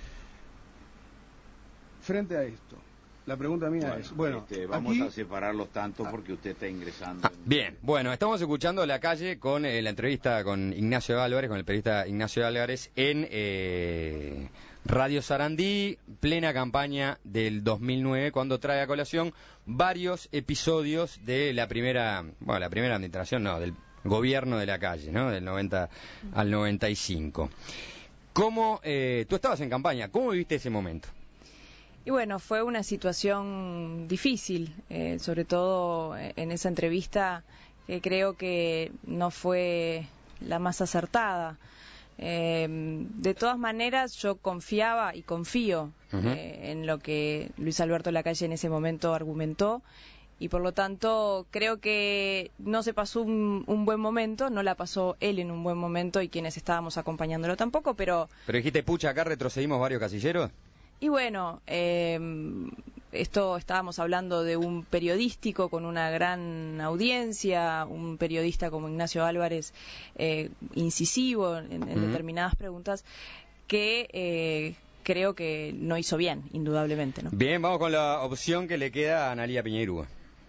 Frente a esto, la pregunta mía es... Bueno, vamos aquí... a separarlos tanto porque usted está ingresando... Bien, bueno, estamos escuchando La Calle con la entrevista con Ignacio Álvarez, con el periodista Ignacio Álvarez en... Radio Sarandí, plena campaña del 2009, cuando trae a colación varios episodios de la primera administración, del gobierno de La Calle, ¿no? Del 90 al 95. ¿Cómo, tú estabas en campaña, cómo viviste ese momento? Y bueno, fue una situación difícil, sobre todo en esa entrevista, que creo que no fue la más acertada. De todas maneras, yo confiaba y confío en lo que Luis Alberto Lacalle en ese momento argumentó, y por lo tanto creo que no se pasó un buen momento, no la pasó él en un buen momento y quienes estábamos acompañándolo tampoco, pero dijiste, pucha, acá retrocedimos varios casilleros. Y bueno, esto estábamos hablando de un periodístico con una gran audiencia, un periodista como Ignacio Álvarez, incisivo en determinadas preguntas, que creo que no hizo bien, indudablemente, ¿no? Bien, vamos con la opción que le queda a Analía Piñeirúa.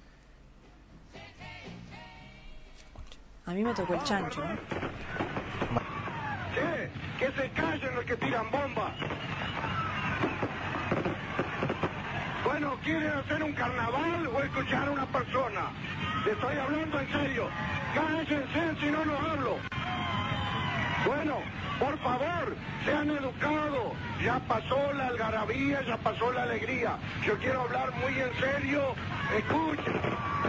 A mí me tocó el chancho, ¿no? Que se callen los que tiran bombas. Bueno, ¿quieren hacer un carnaval o escuchar a una persona? Le estoy hablando en serio. Cállense si no los hablo. Bueno, por favor, sean educados. Ya pasó la algarabía, ya pasó la alegría. Yo quiero hablar muy en serio. Escuchen.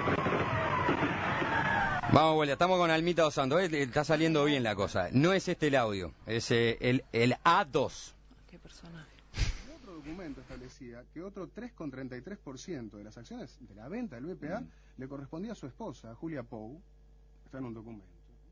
Vamos, vuelta, estamos con Almita Dos Santos. Está saliendo bien la cosa. No es este el audio, es el A2. ¿Qué personaje? Otro documento establecía que otro 3,33% de las acciones de la venta del BPA le correspondía a su esposa, Julia Pou. Está en un documento.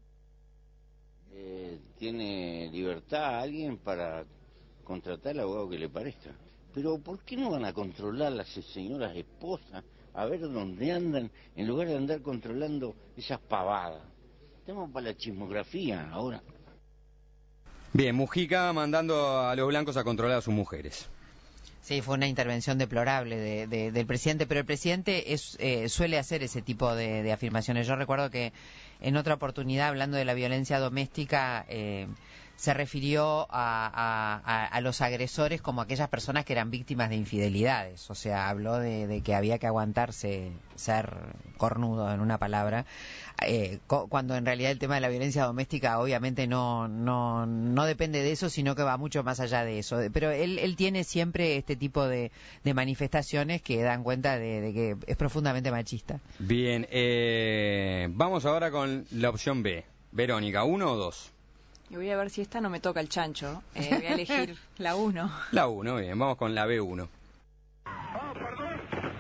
Tiene libertad alguien para contratar al abogado que le parezca. Pero ¿por qué no van a controlar las señoras esposas, a ver dónde andan, en lugar de andar controlando esas pavadas? Estamos para la chismografía ahora. Bien, Mujica mandando a los blancos a controlar a sus mujeres. Sí, fue una intervención deplorable del presidente, pero el presidente suele hacer ese tipo de afirmaciones. Yo recuerdo que en otra oportunidad, hablando de la violencia doméstica, se refirió a los agresores como aquellas personas que eran víctimas de infidelidades. O sea, habló de que había que aguantarse ser cornudo, en una palabra, cuando en realidad el tema de la violencia doméstica obviamente no depende de eso, sino que va mucho más allá de eso. Pero él tiene siempre este tipo de manifestaciones que dan cuenta de que es profundamente machista. Bien, vamos ahora con la opción B. Verónica, ¿1 o 2? Y voy a ver si esta no me toca el chancho. Voy a elegir la 1. La 1, bien, vamos con la B1. Perdón.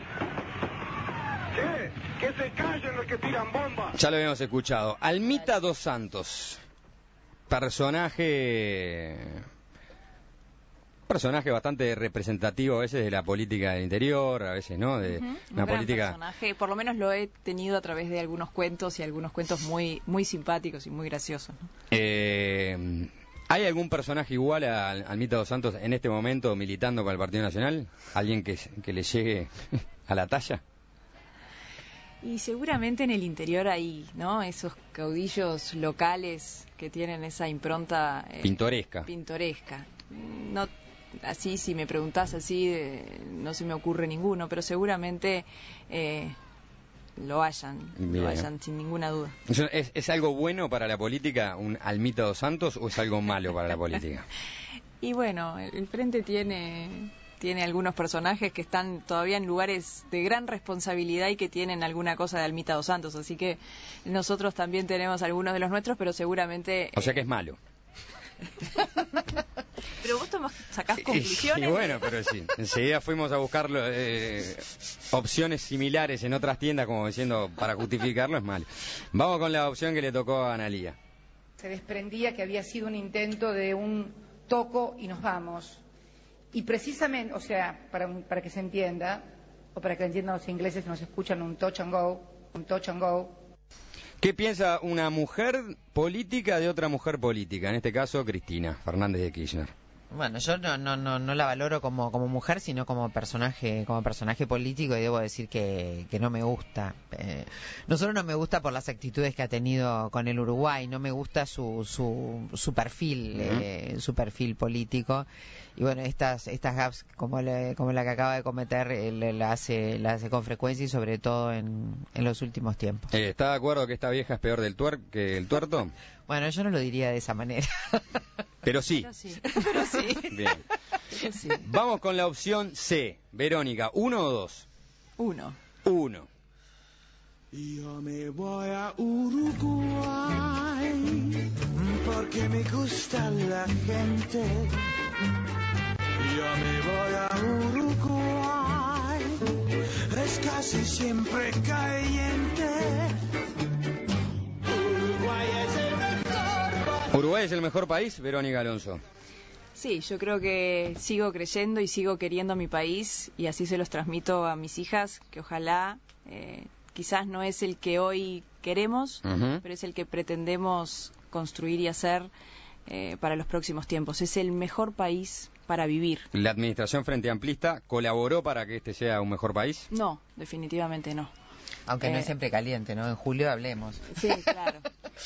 Que se callen los que tiran bombas. Ya lo habíamos escuchado. Almita Dos Santos. Personaje bastante representativo a veces de la política del interior, a veces, ¿no? De una política. Personaje, por lo menos lo he tenido a través de algunos cuentos y algunos cuentos muy muy simpáticos y muy graciosos, ¿no? ¿Hay algún personaje igual a Almita Dos Santos en este momento militando con el Partido Nacional? ¿Alguien que le llegue a la talla? Y seguramente en el interior hay, ¿no? Esos caudillos locales que tienen esa impronta pintoresca. No, así, si me preguntás así, no se me ocurre ninguno, pero seguramente lo hayan sin ninguna duda. ¿Es algo bueno para la política, un Almita dos Santos, o es algo malo para la política? Y bueno, el Frente tiene algunos personajes que están todavía en lugares de gran responsabilidad y que tienen alguna cosa de Almita dos Santos, así que nosotros también tenemos algunos de los nuestros, pero seguramente... O sea que es malo. Pero vos sacás conclusiones. Y bueno, pero sí, enseguida fuimos a buscar opciones similares en otras tiendas, como diciendo, para justificarlo es malo. Vamos con la opción que le tocó a Analía. Se desprendía que había sido un intento de un toco y nos vamos. Y precisamente, o sea, para que se entienda, o para que entiendan los ingleses que nos escuchan, un touch and go. ¿Qué piensa una mujer política de otra mujer política? En este caso, Cristina Fernández de Kirchner. Bueno, yo no la valoro como mujer, sino como personaje político, y debo decir que no me gusta. No solo no me gusta por las actitudes que ha tenido con el Uruguay, no me gusta su perfil, su perfil político. Y bueno, estas gaps como la que acaba de cometer, la hace con frecuencia y sobre todo en los últimos tiempos. ¿Está de acuerdo que esta vieja es peor que el tuerto? Bueno, yo no lo diría de esa manera. Pero sí. Pero sí. Bien. Pero sí. Vamos con la opción C. Verónica, ¿1 o 2? 1. 1. Yo me voy a Uruguay porque me gusta la gente. Yo me voy a Uruguay, es casi siempre caliente. ¿Uruguay es el mejor país, Verónica Alonso? Sí, yo creo que sigo creyendo y sigo queriendo a mi país, y así se los transmito a mis hijas, que ojalá, quizás no es el que hoy queremos, pero es el que pretendemos construir y hacer para los próximos tiempos. Es el mejor país para vivir. ¿La administración Frente Amplista colaboró para que este sea un mejor país? No, definitivamente no. Aunque no es siempre caliente, ¿no? En julio hablemos. Sí, claro.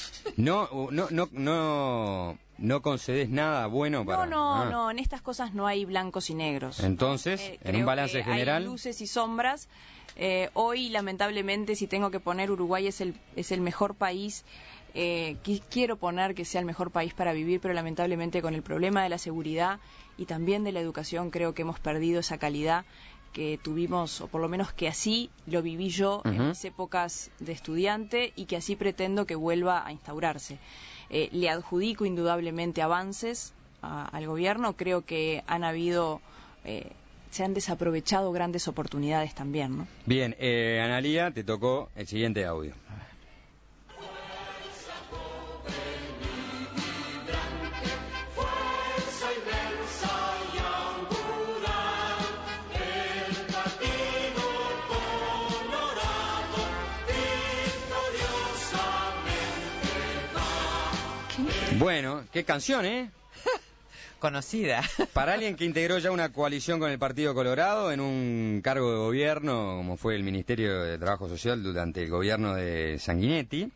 No concedes nada bueno para... No, en estas cosas no hay blancos y negros. Entonces, en un balance general... Hay luces y sombras. Hoy, lamentablemente, si tengo que poner Uruguay es el mejor país. Quiero poner que sea el mejor país para vivir, pero lamentablemente con el problema de la seguridad y también de la educación creo que hemos perdido esa calidad que tuvimos, o por lo menos que así lo viví yo en mis épocas de estudiante, y que así pretendo que vuelva a instaurarse. Le adjudico indudablemente avances al gobierno. Creo que se han desaprovechado grandes oportunidades también, ¿no? Bien, Analía, te tocó el siguiente audio. Bueno, qué canción, ¿eh? Conocida. Para alguien que integró ya una coalición con el Partido Colorado en un cargo de gobierno, como fue el Ministerio de Trabajo Social durante el gobierno de Sanguinetti,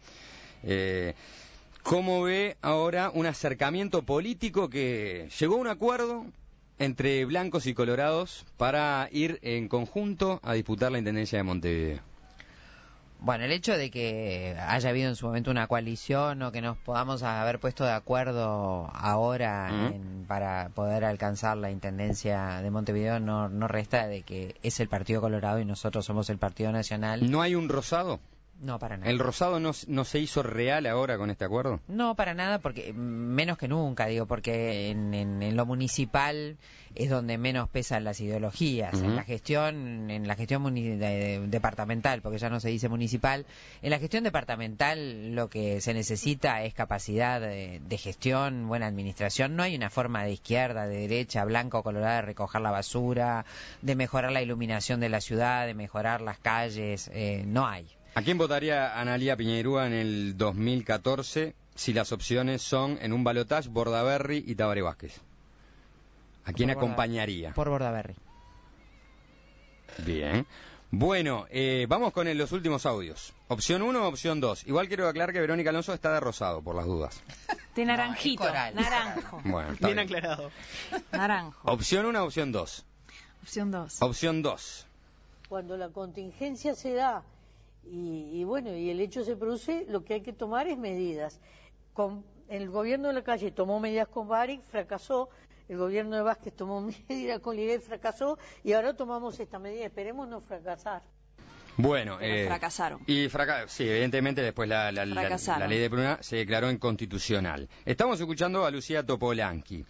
¿cómo ve ahora un acercamiento político que llegó a un acuerdo entre blancos y colorados para ir en conjunto a disputar la Intendencia de Montevideo? Bueno, el hecho de que haya habido en su momento una coalición, o que nos podamos haber puesto de acuerdo ahora para poder alcanzar la Intendencia de Montevideo no resta de que es el Partido Colorado y nosotros somos el Partido Nacional. ¿No hay un rosado? No, para nada. ¿El rosado no se hizo real ahora con este acuerdo? No, para nada, porque menos que nunca, porque en lo municipal es donde menos pesan las ideologías. En la gestión departamental, porque ya no se dice municipal, en la gestión departamental lo que se necesita es capacidad de gestión, buena administración. No hay una forma de izquierda, de derecha, blanca o colorada de recoger la basura, de mejorar la iluminación de la ciudad, de mejorar las calles, no hay. ¿A quién votaría Analía Piñeirúa en el 2014 si las opciones son en un balotaje Bordaberry y Tabaré Vázquez? ¿A quién acompañaría? Por Bordaberry. Bien. Bueno, vamos con los últimos audios. Opción 1 o opción 2. Igual quiero aclarar que Verónica Alonso está de rosado, por las dudas. De naranjito, coral. naranjo. Bueno, está Bien bien. aclarado. Naranjo. Opción 1 o opción 2. Opción 2. Opción 2. Cuando la contingencia se da y bueno, y el hecho se produce, lo que hay que tomar es medidas. El gobierno de la calle tomó medidas con Baric, fracasó. El gobierno de Vázquez tomó medidas con Liguel, fracasó, y ahora tomamos esta medida. Esperemos no fracasar. Bueno, fracasaron. Y sí, evidentemente después la ley de Pruna se declaró inconstitucional. Estamos escuchando a Lucía Topolanqui.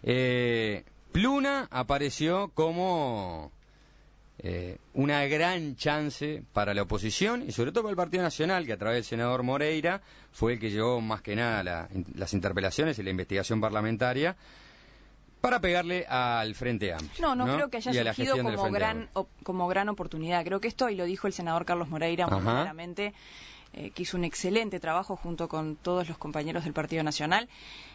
Pluna apareció como una gran chance para la oposición y sobre todo para el Partido Nacional, que a través del senador Moreira fue el que llevó más que nada las interpelaciones y la investigación parlamentaria para pegarle al Frente Amplio. No creo que haya surgido como gran oportunidad. Creo que esto, y lo dijo el senador Carlos Moreira muy claramente, que hizo un excelente trabajo junto con todos los compañeros del Partido Nacional.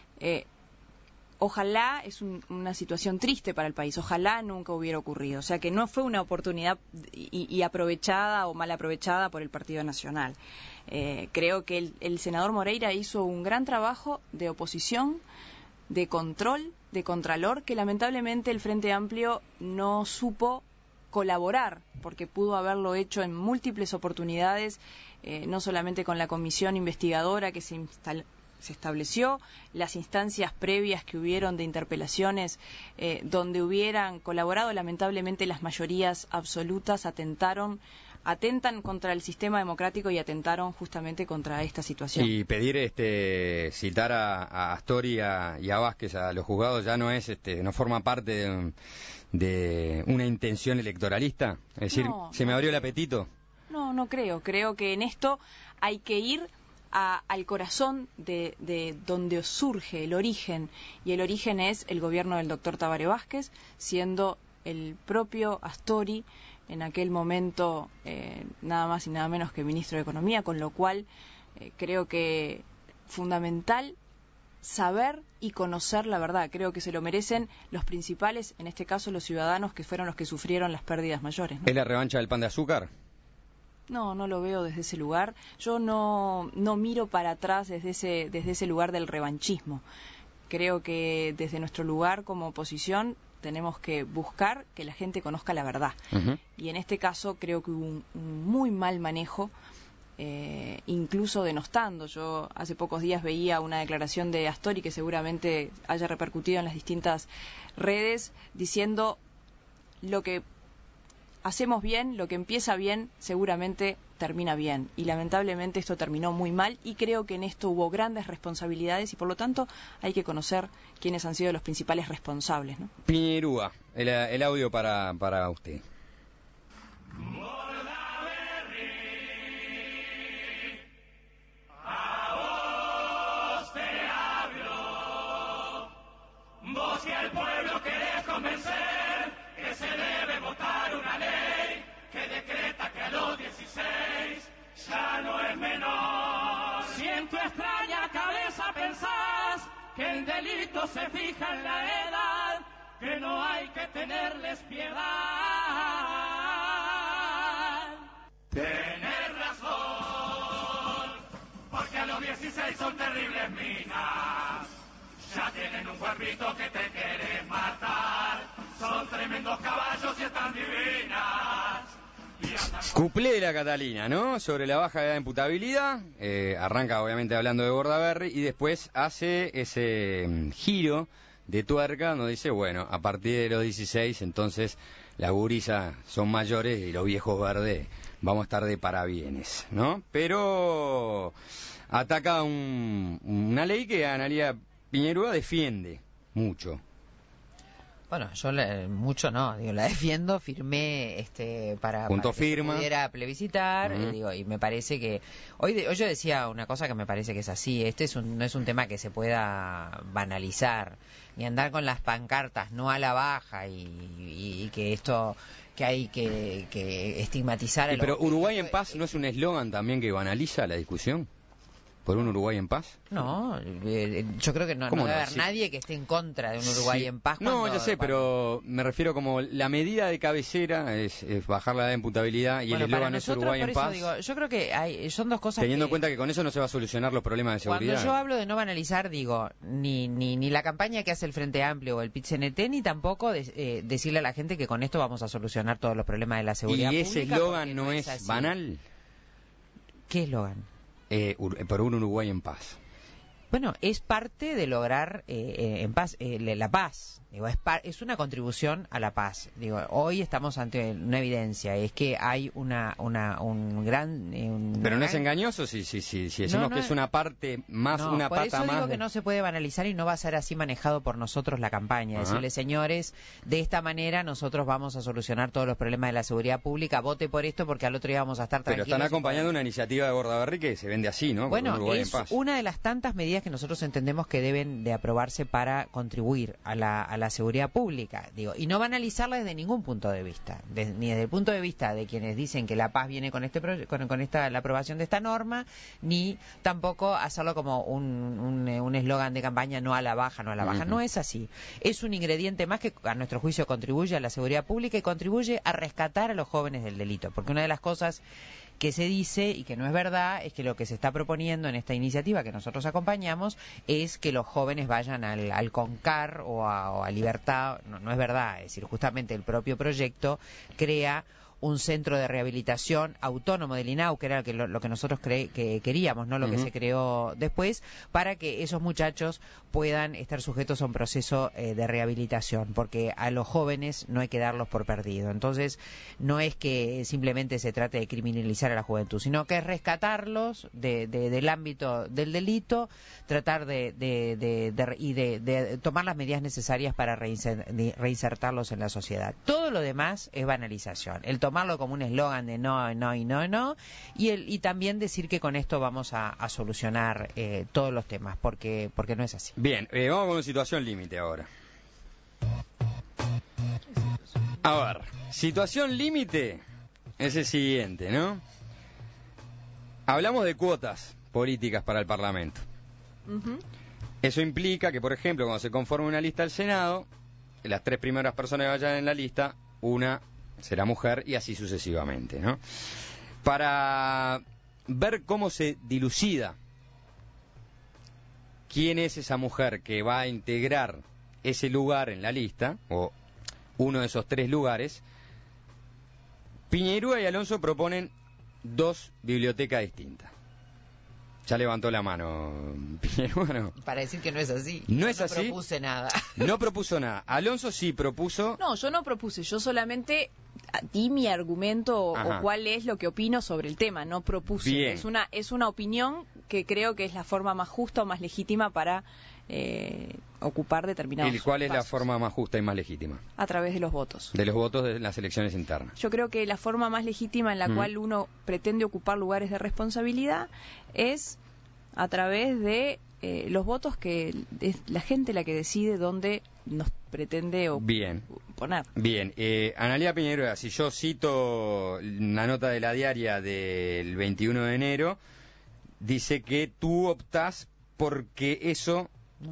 Ojalá, es una situación triste para el país, ojalá nunca hubiera ocurrido. O sea que no fue una oportunidad y aprovechada o mal aprovechada por el Partido Nacional. Creo que el senador Moreira hizo un gran trabajo de oposición, de control, de contralor, que lamentablemente el Frente Amplio no supo colaborar, porque pudo haberlo hecho en múltiples oportunidades, no solamente con la comisión investigadora que se estableció, las instancias previas que hubieron de interpelaciones donde hubieran colaborado. Lamentablemente las mayorías absolutas atentan contra el sistema democrático y atentaron justamente contra esta situación. Y pedir citar a Astori y a Vázquez a los juzgados ya no es no forma parte de una intención electoralista, es decir, se me abrió el apetito. No creo que en esto hay que ir al corazón de donde surge el origen, y el origen es el gobierno del doctor Tabaré Vázquez, siendo el propio Astori en aquel momento nada más y nada menos que ministro de Economía, con lo cual creo que fundamental saber y conocer la verdad. Creo que se lo merecen los principales, en este caso los ciudadanos, que fueron los que sufrieron las pérdidas mayores, ¿no? ¿Es la revancha del pan de azúcar? No lo veo desde ese lugar. Yo no miro para atrás desde ese lugar del revanchismo. Creo que desde nuestro lugar como oposición tenemos que buscar que la gente conozca la verdad. Y en este caso creo que hubo un muy mal manejo, incluso denostando. Yo hace pocos días veía una declaración de Astori que seguramente haya repercutido en las distintas redes, diciendo: lo que hacemos bien, lo que empieza bien, seguramente termina bien. Y lamentablemente esto terminó muy mal, y creo que en esto hubo grandes responsabilidades, y por lo tanto hay que conocer quiénes han sido los principales responsables, ¿no? Piñerúa, el audio para usted. Vos y al pueblo querés convencer que se debe votar una ley que decreta que a los 16 ya no es menor. Si en tu extraña cabeza pensás que el delito se fija en la edad, que no hay que tenerles piedad. Tenés razón, porque a los 16 son terribles minas. Ya tienen un cuerpito que te quiere matar. Son tremendos caballos y están divinas. Cuplé de la Catalina, ¿no? Sobre la baja edad de imputabilidad. Arranca obviamente hablando de Bordaberry y después hace ese giro de tuerca donde dice, bueno, a partir de los 16 entonces las gurisas son mayores y los viejos verdes vamos a estar de parabienes, ¿no? Pero ataca una ley que Analía Piñerúa defiende mucho. Bueno, yo mucho no, la defiendo, firmé para que se pudiera plebiscitar, y me parece que hoy yo decía una cosa que me parece que es así, no es un tema que se pueda banalizar, ni andar con las pancartas no a la baja y que esto que hay que estigmatizar. Pero Uruguay en paz no es un eslogan también que banaliza la discusión. ¿Por un Uruguay en paz? No, yo creo que no debe haber nadie que esté en contra de un Uruguay en paz. No, ya sé, pero me refiero como la medida de cabecera es bajar la edad de imputabilidad y el eslogan es Uruguay en paz. Digo, yo creo que son dos cosas. Teniendo en cuenta que con eso no se va a solucionar los problemas de seguridad. Cuando yo hablo de no banalizar, digo, ni la campaña que hace el Frente Amplio o el PIT-CNT, ni tampoco decirle a la gente que con esto vamos a solucionar todos los problemas de la seguridad pública. ¿Y ese eslogan no es banal? ¿Qué eslogan? Por un Uruguay en paz. Bueno, es parte de lograr en paz, la paz. Digo, es una contribución a la paz. Digo, hoy estamos ante una evidencia, es que hay un gran... Pero no es engañoso si decimos que es una parte más, una pata más... Por eso digo que no se puede banalizar y no va a ser así manejado por nosotros la campaña. Decirle, señores, de esta manera nosotros vamos a solucionar todos los problemas de la seguridad pública, vote por esto porque al otro día vamos a estar tranquilos. Pero están acompañando una iniciativa de Bordaberry que se vende así, ¿no? Bueno, es una de las tantas medidas que nosotros entendemos que deben de aprobarse para contribuir a la seguridad pública, digo, y no banalizarla desde ningún punto de vista, ni desde el punto de vista de quienes dicen que la paz viene con la aprobación de esta norma, ni tampoco hacerlo como un eslogan de campaña, no a la baja, no a la baja. No es así. Es un ingrediente más que a nuestro juicio contribuye a la seguridad pública y contribuye a rescatar a los jóvenes del delito, porque una de las cosas que se dice y que no es verdad es que lo que se está proponiendo en esta iniciativa que nosotros acompañamos es que los jóvenes vayan al CONCAR o a Libertad. No es verdad, es decir, justamente el propio proyecto crea un centro de rehabilitación autónomo del INAU, que era lo que nosotros que queríamos, no lo que se creó después, para que esos muchachos puedan estar sujetos a un proceso de rehabilitación, porque a los jóvenes no hay que darlos por perdido. Entonces, no es que simplemente se trate de criminalizar a la juventud, sino que es rescatarlos del ámbito del delito, tratar de tomar las medidas necesarias para reinsertarlos en la sociedad. Todo lo demás es banalización. El tomarlo como un eslogan de no, y también decir que con esto vamos a solucionar todos los temas, porque no es así. Bien, vamos con una situación límite ahora. A ver, situación límite es el siguiente, ¿no? Hablamos de cuotas políticas para el Parlamento. Eso implica que, por ejemplo, cuando se conforme una lista del Senado, las 3 primeras personas que vayan en la lista, una será mujer y así sucesivamente, ¿no? Para ver cómo se dilucida quién es esa mujer que va a integrar ese lugar en la lista, o uno de esos 3 lugares, Piñerúa y Alonso proponen 2 bibliotecas distintas. Ya levantó la mano Piñerúa, ¿no? Para decir que no es así. No es así. No propuse nada. No propuso nada. Alonso sí propuso. No, yo no propuse. Yo solamente di mi argumento o cuál es lo que opino sobre el tema. No propuse. Bien. Es una opinión que creo que es la forma más justa o más legítima para ocupar determinados ¿Y cuál es espacios. la forma más justa y más legítima? A través de los votos. De los votos de las elecciones internas. Yo creo que la forma más legítima en la cual uno pretende ocupar lugares de responsabilidad es a través de los votos que es la gente la que decide dónde nos pretende poner. Bien, Analía Piñerúa, si yo cito una nota de la diaria del 21 de enero, dice que tú optás porque eso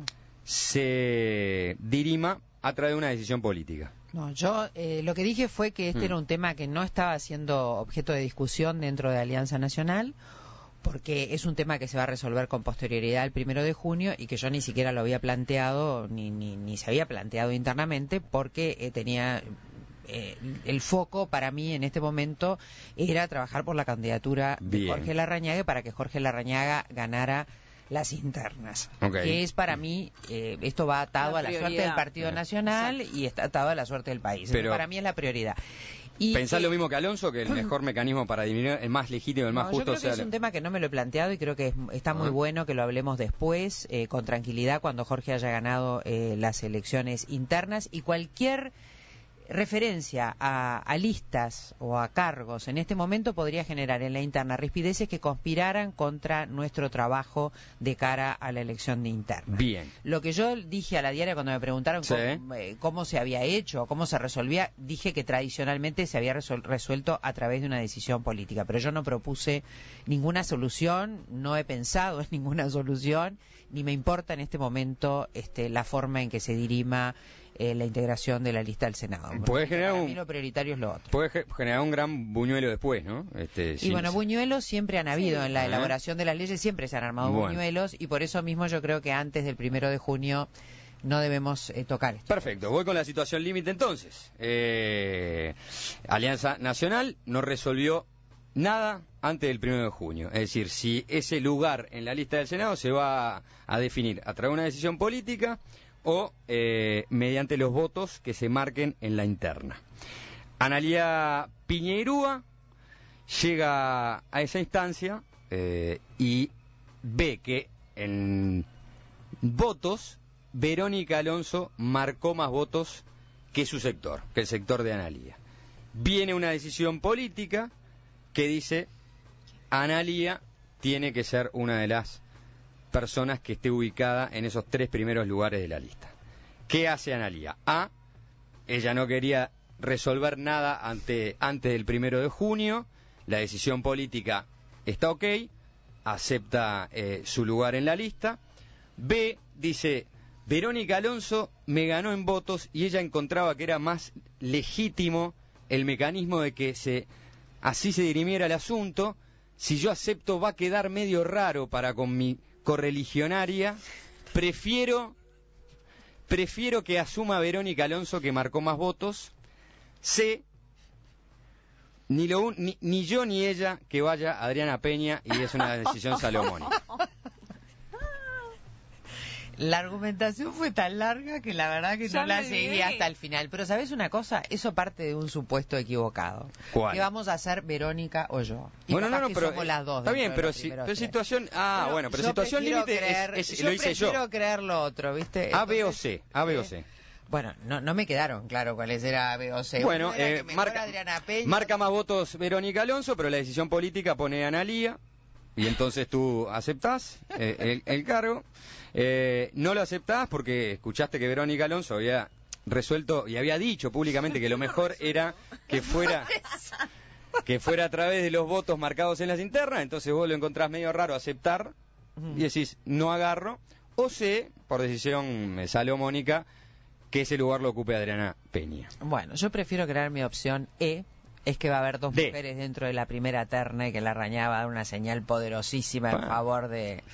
se dirima a través de una decisión política. No, yo lo que dije fue que este era un tema que no estaba siendo objeto de discusión dentro de Alianza Nacional, porque es un tema que se va a resolver con posterioridad al 1 de junio y que yo ni siquiera lo había planteado, ni se había planteado internamente, porque tenía... el foco para mí en este momento era trabajar por la candidatura de Jorge Larrañaga para que Jorge Larrañaga ganara las internas, que es para mí, esto va atado a la suerte del Partido Nacional y está atado a la suerte del país. Pero para mí es la prioridad. Y ¿pensás lo mismo que Alonso, que el mejor mecanismo para disminuir, el más legítimo, el más justo? Yo creo que es un tema que no me lo he planteado y creo que está muy bueno que lo hablemos después, con tranquilidad, cuando Jorge haya ganado las elecciones internas, y cualquier referencia a listas o a cargos en este momento podría generar en la interna rispideces que conspiraran contra nuestro trabajo de cara a la elección de interna. Bien. Lo que yo dije a la diaria cuando me preguntaron Sí. cómo se había hecho, cómo se resolvía, dije que tradicionalmente se había resuelto a través de una decisión política, pero yo no propuse ninguna solución, no he pensado en ninguna solución, ni me importa en este momento la forma en que se dirima la integración de la lista del Senado. Puede generar para mí lo prioritario es lo otro. Puede generar un gran buñuelo después, ¿no? Y bueno, buñuelos siempre han habido en la Ajá. elaboración de las leyes, siempre se han armado buñuelos, y por eso mismo yo creo que antes del 1 de junio no debemos tocar esto. Perfecto, voy con la situación límite entonces. Alianza Nacional no resolvió nada antes del 1 de junio. Es decir, si ese lugar en la lista del Senado se va a definir a través de una decisión política o mediante los votos que se marquen en la interna. Analía Piñeirúa llega a esa instancia y ve que en votos Verónica Alonso marcó más votos que su sector, que el sector de Analía. Viene una decisión política que dice Analía tiene que ser una de las personas que esté ubicada en esos 3 primeros lugares de la lista. ¿Qué hace Analía? Ella no quería resolver nada antes del 1 de junio, la decisión política está ok, acepta su lugar en la lista. B, dice, Verónica Alonso me ganó en votos y ella encontraba que era más legítimo el mecanismo de que así se dirimiera el asunto. Si yo acepto va a quedar medio raro para con mi correligionaria, prefiero que asuma Verónica Alonso que marcó más votos. C, ni yo ni ella que vaya Adriana Peña y es una decisión salomónica. La argumentación fue tan larga que la verdad que no la seguí hasta el final. Pero ¿sabes una cosa? Eso parte de un supuesto equivocado. ¿Cuál? ¿Qué vamos a hacer Verónica o yo? Y bueno, no, que pero somos las dos. está bien, pero situación... pero situación límite lo hice yo. Yo prefiero creer lo otro, ¿viste? A, B o C. A, B o C. Bueno, no me quedaron claro cuáles eran A, B o C. Bueno, Peña, marca más votos Verónica Alonso, pero la decisión política pone a Analía, y entonces tú aceptás el cargo. No lo aceptás porque escuchaste que Verónica Alonso había resuelto y había dicho públicamente que lo mejor era que fuera a través de los votos marcados en las internas, entonces vos lo encontrás medio raro aceptar y decís no agarro. O C, por decisión salomónica, que ese lugar lo ocupe Adriana Peña. Bueno, yo prefiero creer mi opción E, es que va a haber 2 mujeres dentro de la primera terna y que la Rañada va a dar una señal poderosísima en favor de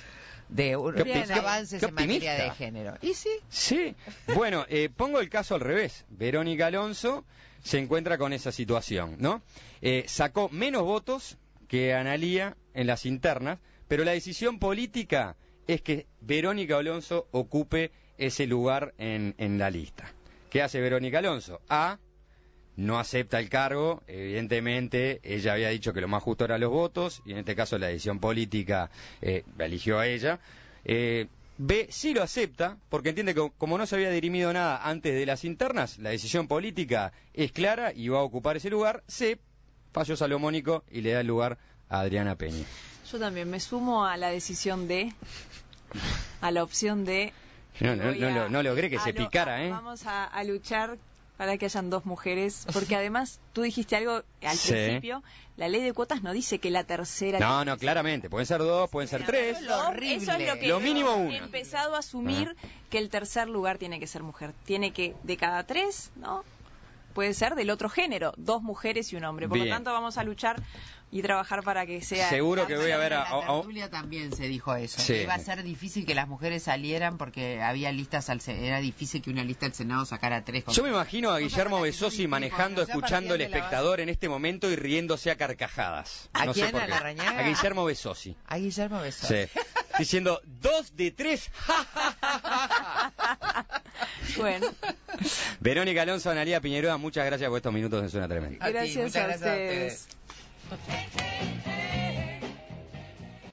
avances en materia de género. ¿Y sí? Sí. Bueno, pongo el caso al revés. Verónica Alonso se encuentra con esa situación, ¿no? Sacó menos votos que Analía en las internas, pero la decisión política es que Verónica Alonso ocupe ese lugar en la lista. ¿Qué hace Verónica Alonso? A, no acepta el cargo, evidentemente ella había dicho que lo más justo eran los votos, y en este caso la decisión política la eligió a ella. B, sí lo acepta, porque entiende que como no se había dirimido nada antes de las internas, la decisión política es clara y va a ocupar ese lugar. C, fallo salomónico y le da el lugar a Adriana Peña. Yo también me sumo a la decisión D, a la opción D. No logré que se picara, ¿eh? Vamos a luchar para que hayan 2 mujeres, porque además tú dijiste algo al principio, la ley de cuotas no dice que la tercera... No, claramente, pueden ser 2, pueden ser 3. Eso es lo que lo mínimo 1. He empezado a asumir que el tercer lugar tiene que ser mujer. Tiene que, de cada 3, ¿no? Puede ser del otro género, 2 mujeres y un hombre. Por lo tanto, vamos a luchar y trabajar para que sea... Seguro que voy a ver a... En la tertulia también se dijo eso. Sí. Que iba a ser difícil que las mujeres salieran porque había listas era difícil que una lista del Senado sacara 3. Yo me imagino a Guillermo Besossi manejando, escuchando el espectador en este momento y riéndose a carcajadas. ¿A quién? ¿A la Rañaga? A Guillermo Besossi. A Guillermo Besossi. Sí. Diciendo 2 de 3. Bueno. Verónica Alonso, Analía Piñeirúa, muchas gracias por estos minutos, es una tremenda. Gracias a ustedes.